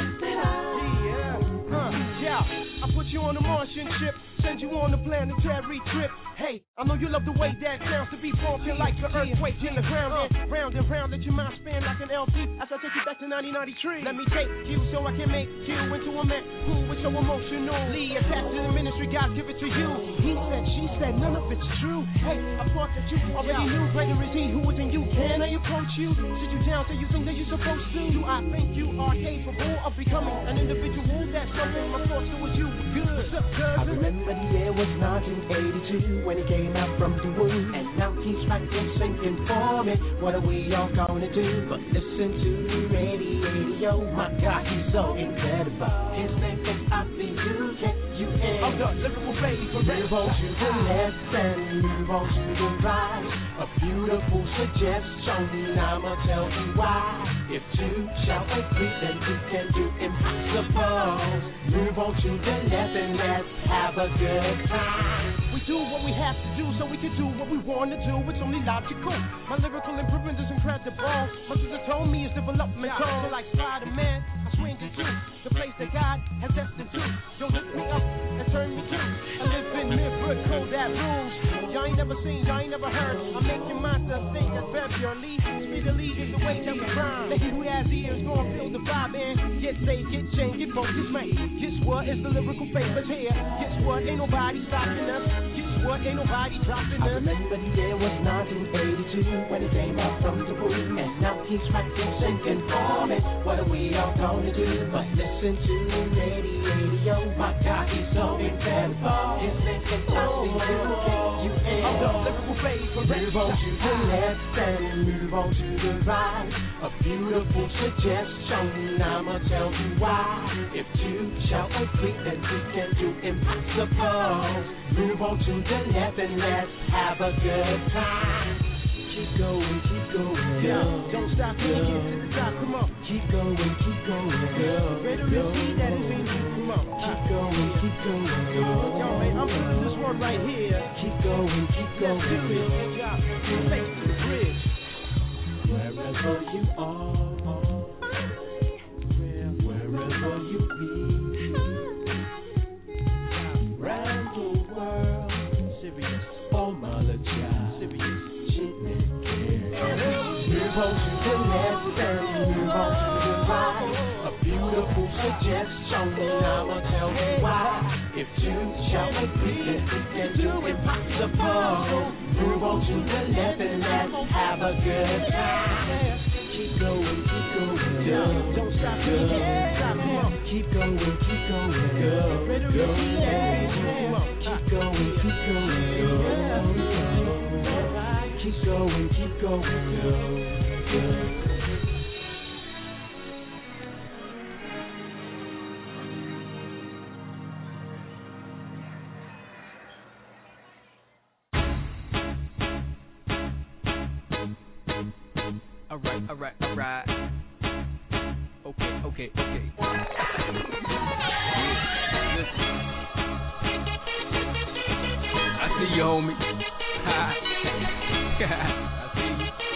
yeah, huh, yeah. I put you on a Martian ship, send you on a planetary trip. Hey, I know you love the way that sounds to be bumping like an earthquake in the ground and round and round. Let your mind spin like an L P as I take you back to nineteen ninety-three. Let me take you so I can make you into a man who is so emotionally attached to the ministry. God give it to you. He said, she said, none of it's true. Hey, I thought that you already knew. Greater is he who is in you. Can I approach you? Sit you down so you think that you're supposed to? Do I think you are capable of becoming an individual? That's something my thoughts towards you. Good. What's up, cousin? I remember the year was nineteen eighty-two when he came out from the womb, and now he's writing, singing for me. What are we all gonna do but listen to the radio? My God, he's so incredible. His name is Ozzy U K U N. I'm the lyrical baby for move on to the left and move on to the right. A beautiful suggestion, I'ma tell you why. If two shall agree, then two can do impossible. Move on to the left and let's have a good time. We do what we have to do so we can do what we want to do. It's only logical. My lyrical improvement is incredible. My sister told me it's developmental. So like Spider-Man, I swing to two. The place that God has destined to. Yo, lift me up and turn me to a living miracle that rules. Y'all ain't never seen, y'all ain't never heard. I'm making myself think that February speedily is the way that we rhyme. Let he who has ears go and feel the vibe and get saved, get changed, get focused, man. Guess what? It's the lyrical famous here. Guess what? Ain't nobody stopping us. Guess what? Ain't nobody dropping us. I remember the year was nineteen eighty-two when he came out from the womb, and now he's writing, singing for me. What are we all gonna do but listen to the radio? My God, he's so incredible. His name is Ozzy U K U N. I'm the lyrical favorite. Move on to the left and move on to the right. A beautiful suggestion, I'ma tell you why. If two shall agree, then we can do impossible. Move on to the left and let's have a good time. Keep going, keep going, yeah. Don't stop till you get to the top, come on. Keep going, keep going, yeah. Ready to repeat that it means you, come on. Keep going, keep going, yeah. Yo, man, I'm doing this one right here. Keep going, keep going, yeah. Good job. Face to the bridge. Wherever you are, wherever you be, round the world, serious, oh my child, serious. Move on to the left and move on to the right. A beautiful suggestion, I'ma tell you why. If two shall agree, then we can do impossible. Move on to the left and let's have a good time. Keep going, keep going, yeah. Don't stop, yeah. Stop, come on. Keep going, keep going, yeah. Ready to repeat that, come on. Keep going, keep going, yeah. Keep going, keep going, yeah, yeah. Alright, alright, alright. Okay, okay, okay. Listen. I see you, homie. Ha. I see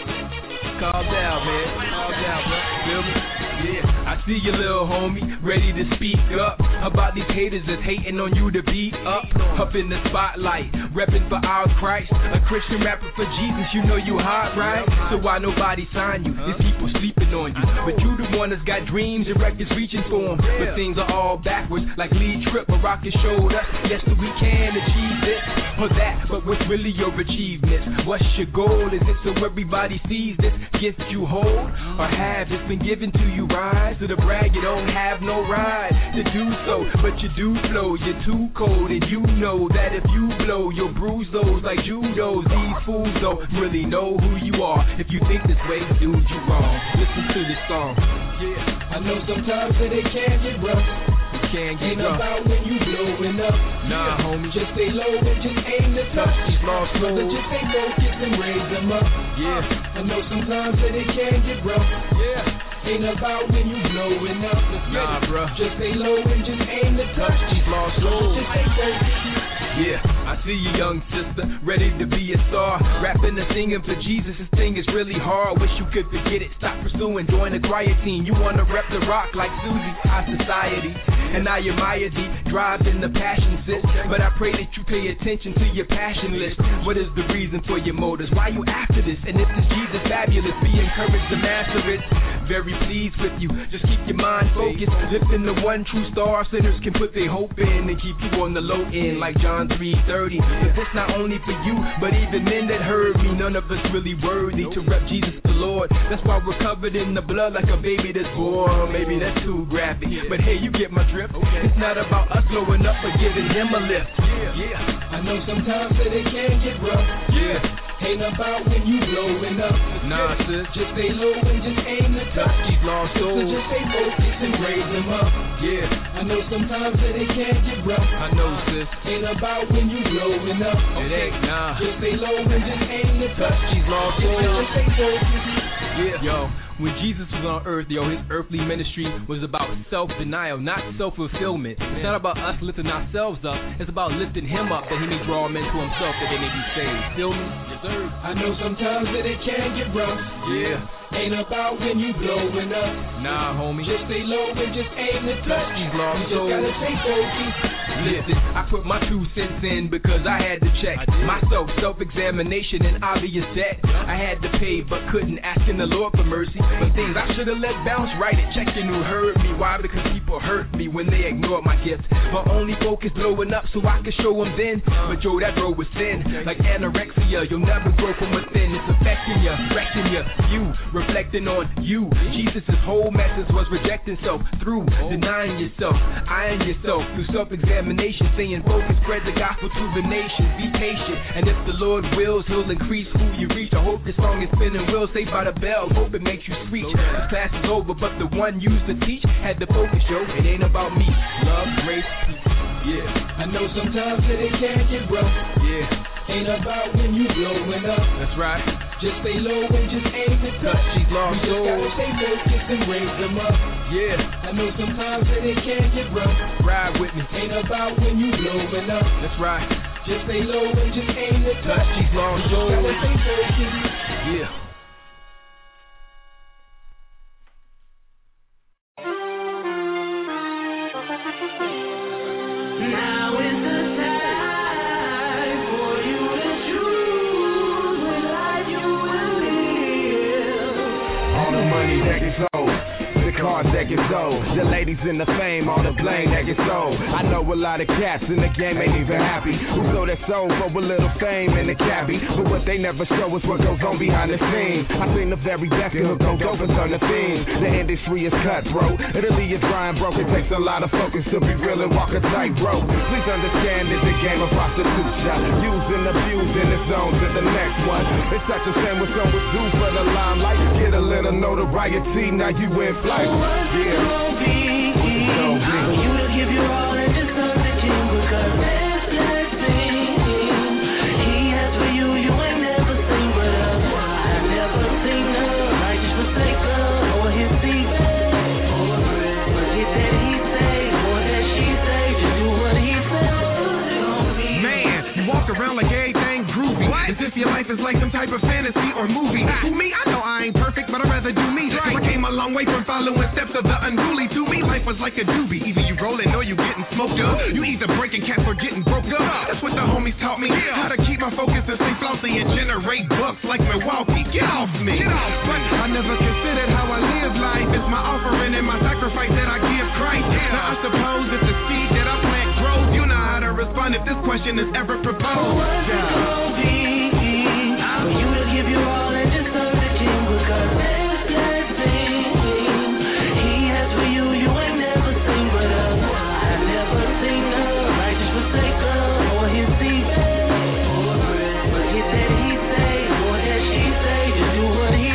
you. Calm down, man. Calm down, bro. Feel me? Yeah, I see you, little homie, ready to speak up about these haters that's hating on you to beat up. Up in the spotlight, repping for our Christ. A Christian rapper for Jesus, you know you hot, right? So why nobody sign you? These people sleeping on you. But you the one that's got dreams and records reaching for them. But things are all backwards, like Lee Tripp or Rocket showed us. Yes, we can achieve this or that, but what's really your achievement? What's your goal? Is it so everybody sees this gift you hold? Or have it's been given to you, rise to the brag, you don't have no ride to do so, but you do flow, you're too cold, and you know that if you blow, you'll bruise those like judos. These fools don't really know who you are. If you think this way, dude, you wrong. Listen to this song. Yeah, I know sometimes that it can get rough. It can get rough. Ain't about when you blowing up. Nah, yeah. Homie, just stay low and just aim to touch these lost souls. Just stay focused and raise them up. Yeah, I know sometimes that it can get rough. Yeah. Ain't about when you blowing up. Nah, bruh. Just stay low and just aim to touch these lost souls. Just stay focused. Yeah, I see you, young sister, ready to be a star. Rapping and singing for Jesus, this thing is really hard. Wish you could forget it, stop pursuing, join the choir team. You wanna rep the rock like Susie, our society. And I admire the drive and the passion, sis. But I pray that you pay attention to your passion list. What is the reason for your motives? Why you after this? And if this Jesus fabulous, be encouraged to master it. Very pleased with you, just keep your mind focused. Lifting the one true star sinners can put their hope in and keep you on the low end like John three thirty. But this not only for you, but even men that heard me. None of us really worthy to rep Jesus the Lord. That's why we're covered in the blood like a baby that's born. Maybe that's too graphic, but hey, you get my drift. It's not about us blowing up or giving him a lift. Yeah, I know sometimes that it can get rough. Yeah. Ain't about when you blowing up. Nah, sis. Just stay low and just aim to touch these lost souls. So just stay focused and raise them up. Yeah, I know sometimes that it can get rough. I know, sis. Ain't about when you blowing up. It ain't, nah. Just stay low and just aim to touch these lost souls. Just stay focused. Yeah, yo. When Jesus was on earth, yo, his earthly ministry was about self-denial, not self-fulfillment. It's not about us lifting ourselves up. It's about lifting him up that he may draw men to himself that they may be saved. Feel me? Yes, sir. I know sometimes that it can get rough. Yeah. Ain't about when you blowing up. Nah, homie. Just stay low and just aim to touch these lost souls. You just gotta stay focused. Listen, I put my two cents in because I had to check myself, self-examination and obvious debt. I had to pay but couldn't, asking the Lord for mercy. But things I should have let bounce, right it, checking who heard me. Why? Because people hurt me when they ignored my gift. My only focus blowing up so I could show them then. But yo, that road was sin, like anorexia. You'll never grow from within. It's affecting you, wrecking you. You, reflecting on you. Jesus' whole message was rejecting self through denying yourself, eyeing yourself through self-examination. examination, saying focus, spread the gospel to the nation. Be patient, and if the Lord wills, He'll increase who you reach. I hope this song is spinning real. Saved by the bell, hope it makes you screech. This class is over, but the one used to teach had the focus, yo. It ain't about me. Love, grace, peace. Yeah. I know sometimes that it can get rough. Yeah. Ain't about when you blowing up. That's right. Just stay low and just aim it up. She's lost you just gotta stay focused and raise them up. Yeah. I know sometimes that it can get rough. Ride with me. Ain't about when you blowing up. That's right. Just stay low and just aim it up. She's lost. You just gotta stay focused. Yeah. Now is the time for you to choose what life you will live. All the money that gets sold, the cars that get sold, the ladies in the fame, all the blame that gets sold. I know a lot of cats in the game ain't even happy, who sold their soul for a little fame in the cabbie. But what they never show is what goes on behind the scenes. I seen the very best get hooked on dope and turn the fiends. The industry is cutthroat, Italy is dry and broke. It takes a lot of focus to be real and walk a tightrope. Please understand it's a game of prostitution, used and abused in the zone to the next one. It's such a shame when someone's due for the limelight. Get a little notoriety, now you in flight. Yeah. What's it gonna be? For you to give your all and just turn the king, because that's that thing He has for you, you ain't never seen but us. I never seen a righteous forsaker or his seed. Forget that he say, or that she say, just do what he says. Man, you walk around like everything groovy, as if your life is like some type of fantasy or movie. To me, I know I ain't perfect, but I'd rather do me. I came a long way from following steps of the unruly. To me, life was like a doobie. Either you rolling or you getting smoked up. You either breaking cats or getting broke up. That's what the homies taught me. How to keep my focus and stay flossy and generate bucks like Milwaukee. Get off me. Get off. But I never considered how I live life. It's my offering and my sacrifice that I give Christ. Now I suppose if the seed that I plant grows, you know how to respond if this question is ever proposed. What's it gonna be? For you to give your all and just serve the king, because that's that thing He has for you, you ain't never seen but us. I never seen a righteous forsaker or his seed. Forget that he say, or that she say, just do what he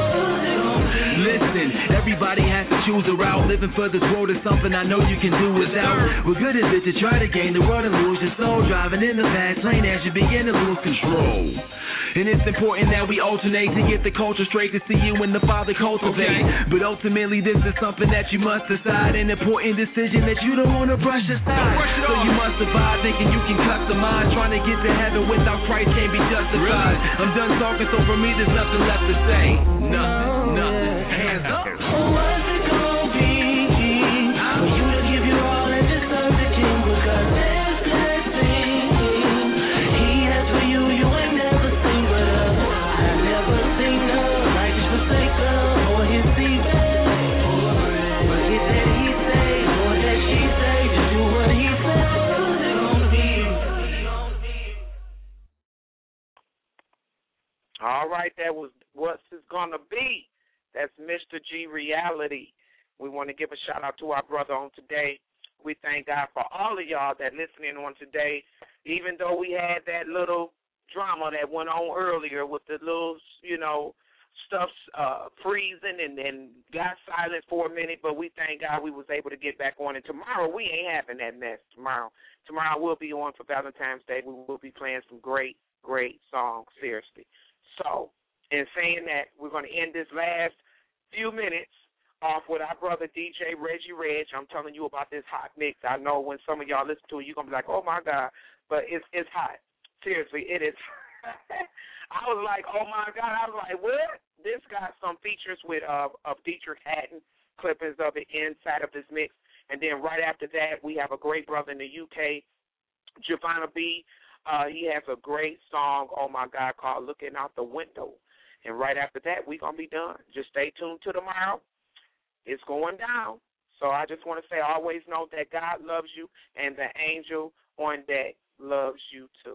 says. Listen, everybody has to choose a route. Living for this world is something I know you can do without. What good is it to try to gain the world and lose your soul? Driving in the fast lane as you begin to lose control. And it's important that we alternate to get the culture straight, to see you and the Father cultivate. Okay. But ultimately, this is something that you must decide, an important decision that you don't want to brush aside. So you must survive thinking you can customize. Trying to get to heaven without Christ can't be justified. I'm done talking, so for me, there's nothing left to say. Nothing, nothing. Hands up. What's it gonna be? For you to give your all and just serve the king, because that's that thing He has for you, you ain't never seen but us. I never seen a righteous forsaker or his seed. Forget that he say, or that she say, just do what he says. What's it gonna be? All right, that was What's It Gonna Be. That's Mister G Reality. We want to give a shout out to our brother on today. We thank God for all of y'all that listening on today, even though we had that little drama that went on earlier with the little, you know, stuff uh, freezing and then got silent for a minute, but we thank God we was able to get back on. And tomorrow we ain't having that mess tomorrow. Tomorrow we'll be on for Valentine's Day. We will be playing some great, great songs, seriously. So, in saying that, we're going to end this last few minutes off with our brother D J Reggie Reg. I'm telling you about this hot mix. I know when some of y'all listen to it, you're going to be like, oh, my God. But it's it's hot. Seriously, it is. I was like, oh, my God. I was like, what? This got some features with uh, of Dietrich Haddon, clippings of it inside of this mix. And then right after that, we have a great brother in the U K, Giovanna B. Uh, he has a great song, oh, my God, called Looking Out the Window. And right after that, we're going to be done. Just stay tuned to tomorrow. It's going down. So I just want to say, always know that God loves you and the angel on deck loves you too.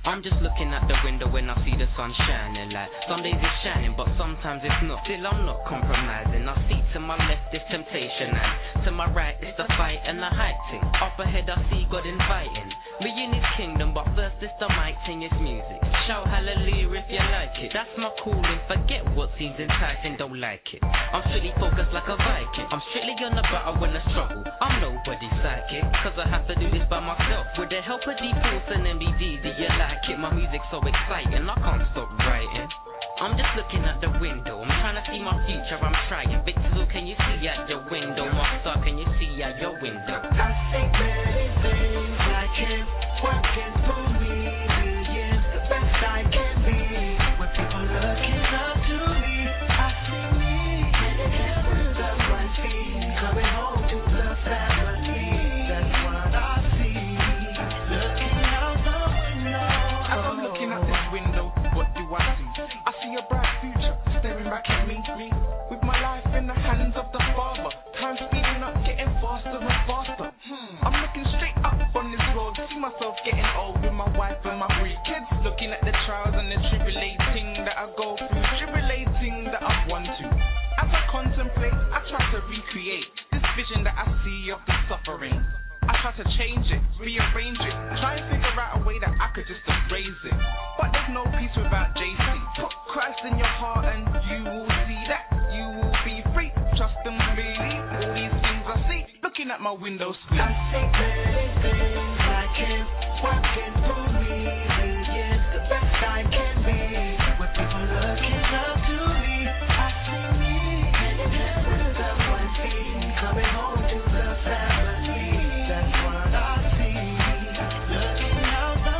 I'm just looking out the window when I see the sun shining. Like some days it's shining, but sometimes it's not. Still I'm not compromising. I see to my left is temptation, and to my right is the fight and the hype thing. Up ahead I see God inviting me in His kingdom, but first it's the mic thing, it's music. Shout hallelujah if you like it. That's my calling. Forget what seems enticing, don't like it. I'm strictly focused like a Viking. I'm strictly on the battle when I struggle. I'm nobody's sidekick, cause I have to do this by myself. With the help of D-Force and M D D, do you like it? My music's so exciting, I can't stop writing. I'm just looking at the window, I'm trying to see my future, I'm trying. Victor, can you see out your window? Master, can you see out your window? I see many things I can't working for me. Millions, the best I can be. When people looking up to me, I see me. With the right feet, coming home to the family. That's what I see. Looking out the window. As I'm looking at this window, what do I see? I see a bright future staring back at me. With my life in the hands of the Father. Time speeding up, getting faster and faster. I'm looking straight up on this road. See myself getting old with my wife and my three kids. Looking at the trials and the tribulating that I go through. Tribulating that I've won to. As I contemplate, I try to recreate this vision that I see of the suffering. I try to change it, rearrange it, try and figure out a way that I could just erase it. But there's no peace without J C. Put Christ in your heart and you will see that you will be free. Trust and believe all these things I see. Looking at my window screen, I see many things I can't working for me. Millions, the best I can be. When people looking up to me, I see me. With the one feet, coming home to the family. That's what I see. Looking out the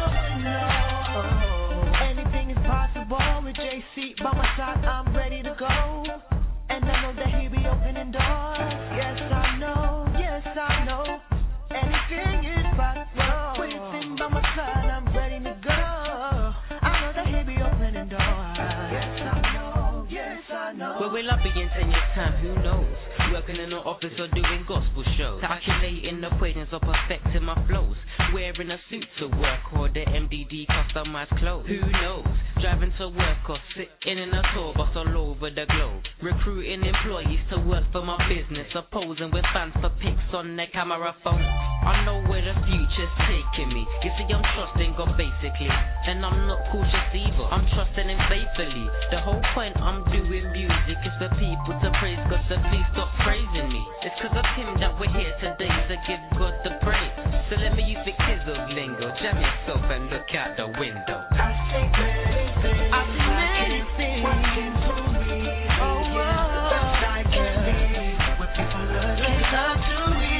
window. Anything is possible with J C by my side. I'm ready to go, and I know that He'll be opening doors. Yes, I know. Yes, I know. Anything is possible. With Him by my side, I'm ready to go. I know that He'll be opening doors. Yes, I know. Yes, I know. Where will I be in ten years' time? Who knows? Working in an office or doing gospel shows. Calculating equations or perfecting my flows. Wearing a suit to work or the M D D customized clothes. Who knows? Driving to work or sitting in a tour bus all over the globe. Recruiting employees to work for my business. Or posing with fans for pics on their camera phone. I know where the future's taking me. You see, I'm trusting God basically. And I'm not cautious either. I'm trusting Him faithfully. The whole point I'm doing music is for people to praise God, so please stop praising me. It's cause of Him that we're here today, to give God the praise. So let me use the Kizzle lingo. Jam yourself and look out the window. I see many things I see many things working for me. Oh, the best I can be. When people looking up to me,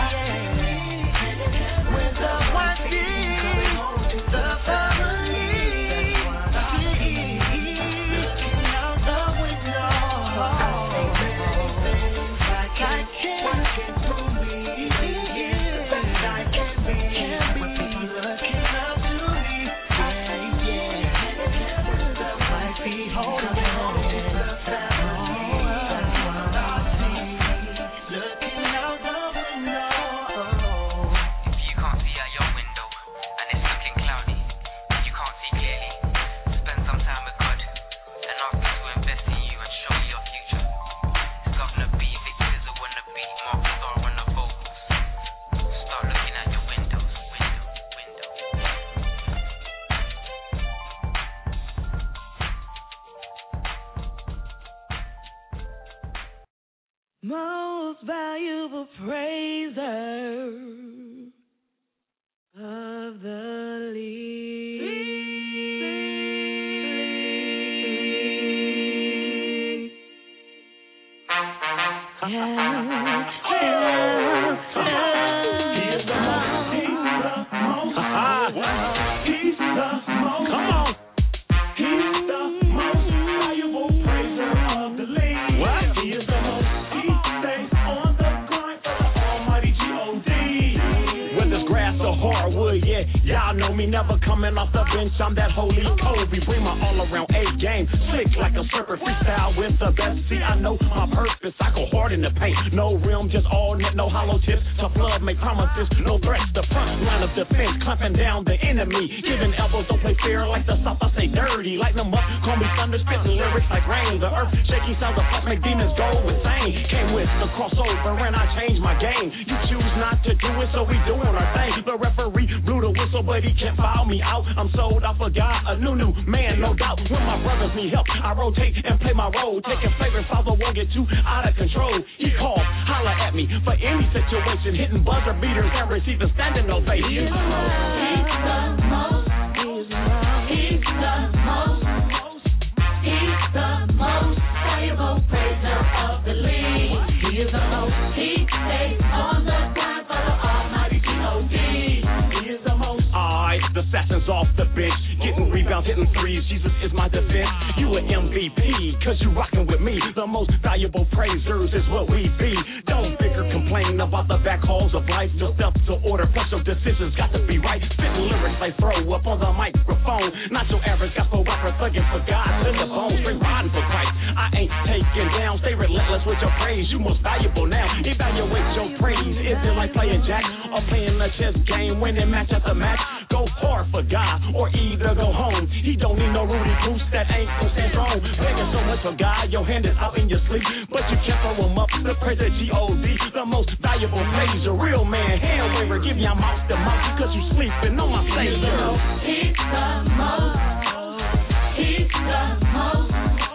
with the one thing coming home to the family. That's what I see. Looking out the window. I see many things I can working for me. The best I can be. When people looking up to me, yeah, yeah. With the right feet coming home to the family. That's what I see. Looking out the window. You can't see out your window and it's looking cloudy. You can't see clearly. Spend some time with God and ask Him to invest in you and show you your future. It's Governor B, Vic Sizzle on the beat, Mark Star on the vocals. Start looking at your windows, window, window. Most valuable praiser of the league. Yeah, yeah, yeah. He's the most, he's the most, he's the most, come on. He's the most valuable praiser of the league. What? He is the most, he stays on the grind for the almighty G O D. Whether it's grass or hardwood, yeah, y'all know me, never coming off the bench, I'm that holy Kobe. Bring my all-around A game, slick like a surfer, freestyle with the best. See, I know my purpose, I go hard in the paint. No rim, just all net, no hollow tips. Tough love, make promises, no threats. The front line of of defense, clamping down the enemy. Giving elbows, don't play fair like the South, I say dirty. Light them up, call me thunder, spitting lyrics like rain. The earth shaking sounds of pop, make demons go insane. Came with the crossover and I changed my game. You choose not to do it, so we doing our thing. The referee blew the whistle, but he can't foul me out. I'm sold, I forgot a new, new man, no doubt. When my brothers need help, I rotate and play my role. Taking flavors, father won't get too out of control. He called, holla at me for any situation. Hitting buzzer beaters and receiving standing ovations. He's the most, he's the most, he's the most, he's the most valuable praiser of the league. He is the most, he stays on the grind for the almighty G O D. He is the most. Alright, the assassins off the bench, getting rebounds, hitting threes. Jesus is my defense. You an M V P, cause you rockin' with me. The most valuable praisers is what we be. Don't bicker, complain about the back halls of life. Just up to order, plus your decisions got to be right. Spitting lyrics like throw up on the microphone. Not your average gospel rapper thugging for God to the bone. Straight riding for Christ. I ain't taking down. Stay relentless with your praise. You most valuable now. Evaluate your praise. Is it like playing jack or playing a chess game, winning match after match? Go hard for God or either go home. He don't need no Rudy Goose that ain't gon' stand strong. Begging so much for God, your hand is out in your sleep, but you can't throw him up. The praise of G O D, the most valuable praise. A real man, hand waver, give your mouth to mouth, cause you sleeping on my Savior. He's the most, he's the most,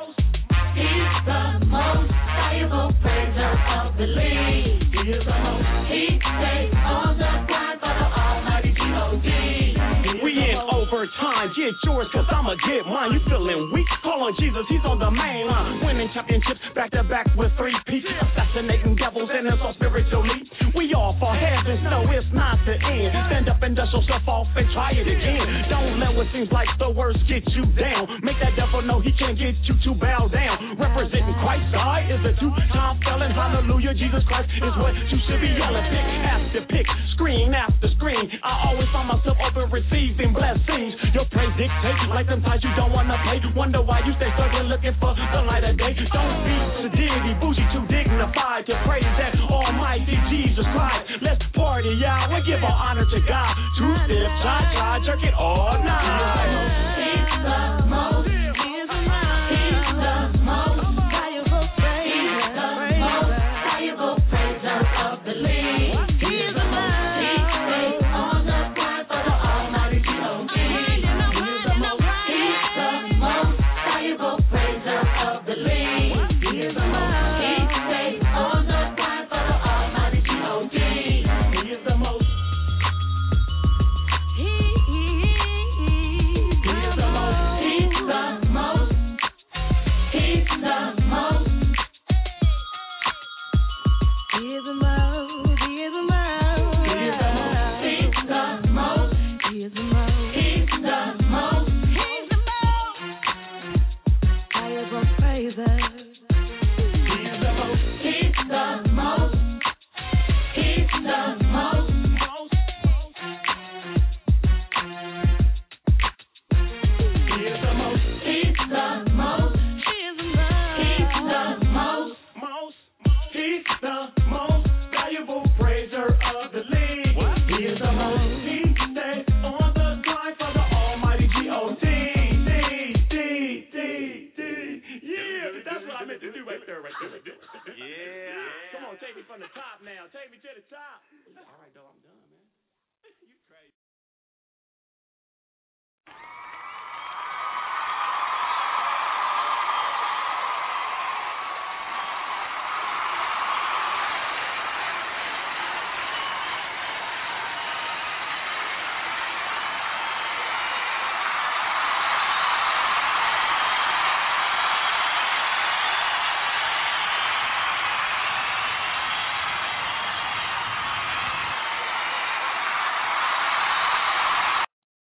he's the most valuable praiser of the league. He is the most, he stays on the grind for the almighty G O D. We in overtime, get yours cause I'ma get mine. You feeling weak? Call on Jesus, he's on the main line. Winning championships back to back with three peats. Assassinating devils and it's all spiritually. We all fall heavens, no it's not the end. Stand up and dust yourself off and try it again. Don't let what seems like the worst get you down. Make that devil know he can't get you to bow down. Representing Christ, God is a two-time felon. Hallelujah, Jesus Christ is what you should be yelling. Pick after pick, screen after screen. I always find myself open receiving blessings. Your praise dictates like them times you don't wanna play. Wonder why you stay struggling looking for the light of day. Don't be sedity, bougie, too dignified to praise that almighty Jesus Christ. Let's party, y'all, and give all honor to God. Two-step, try, try, jerk it all night.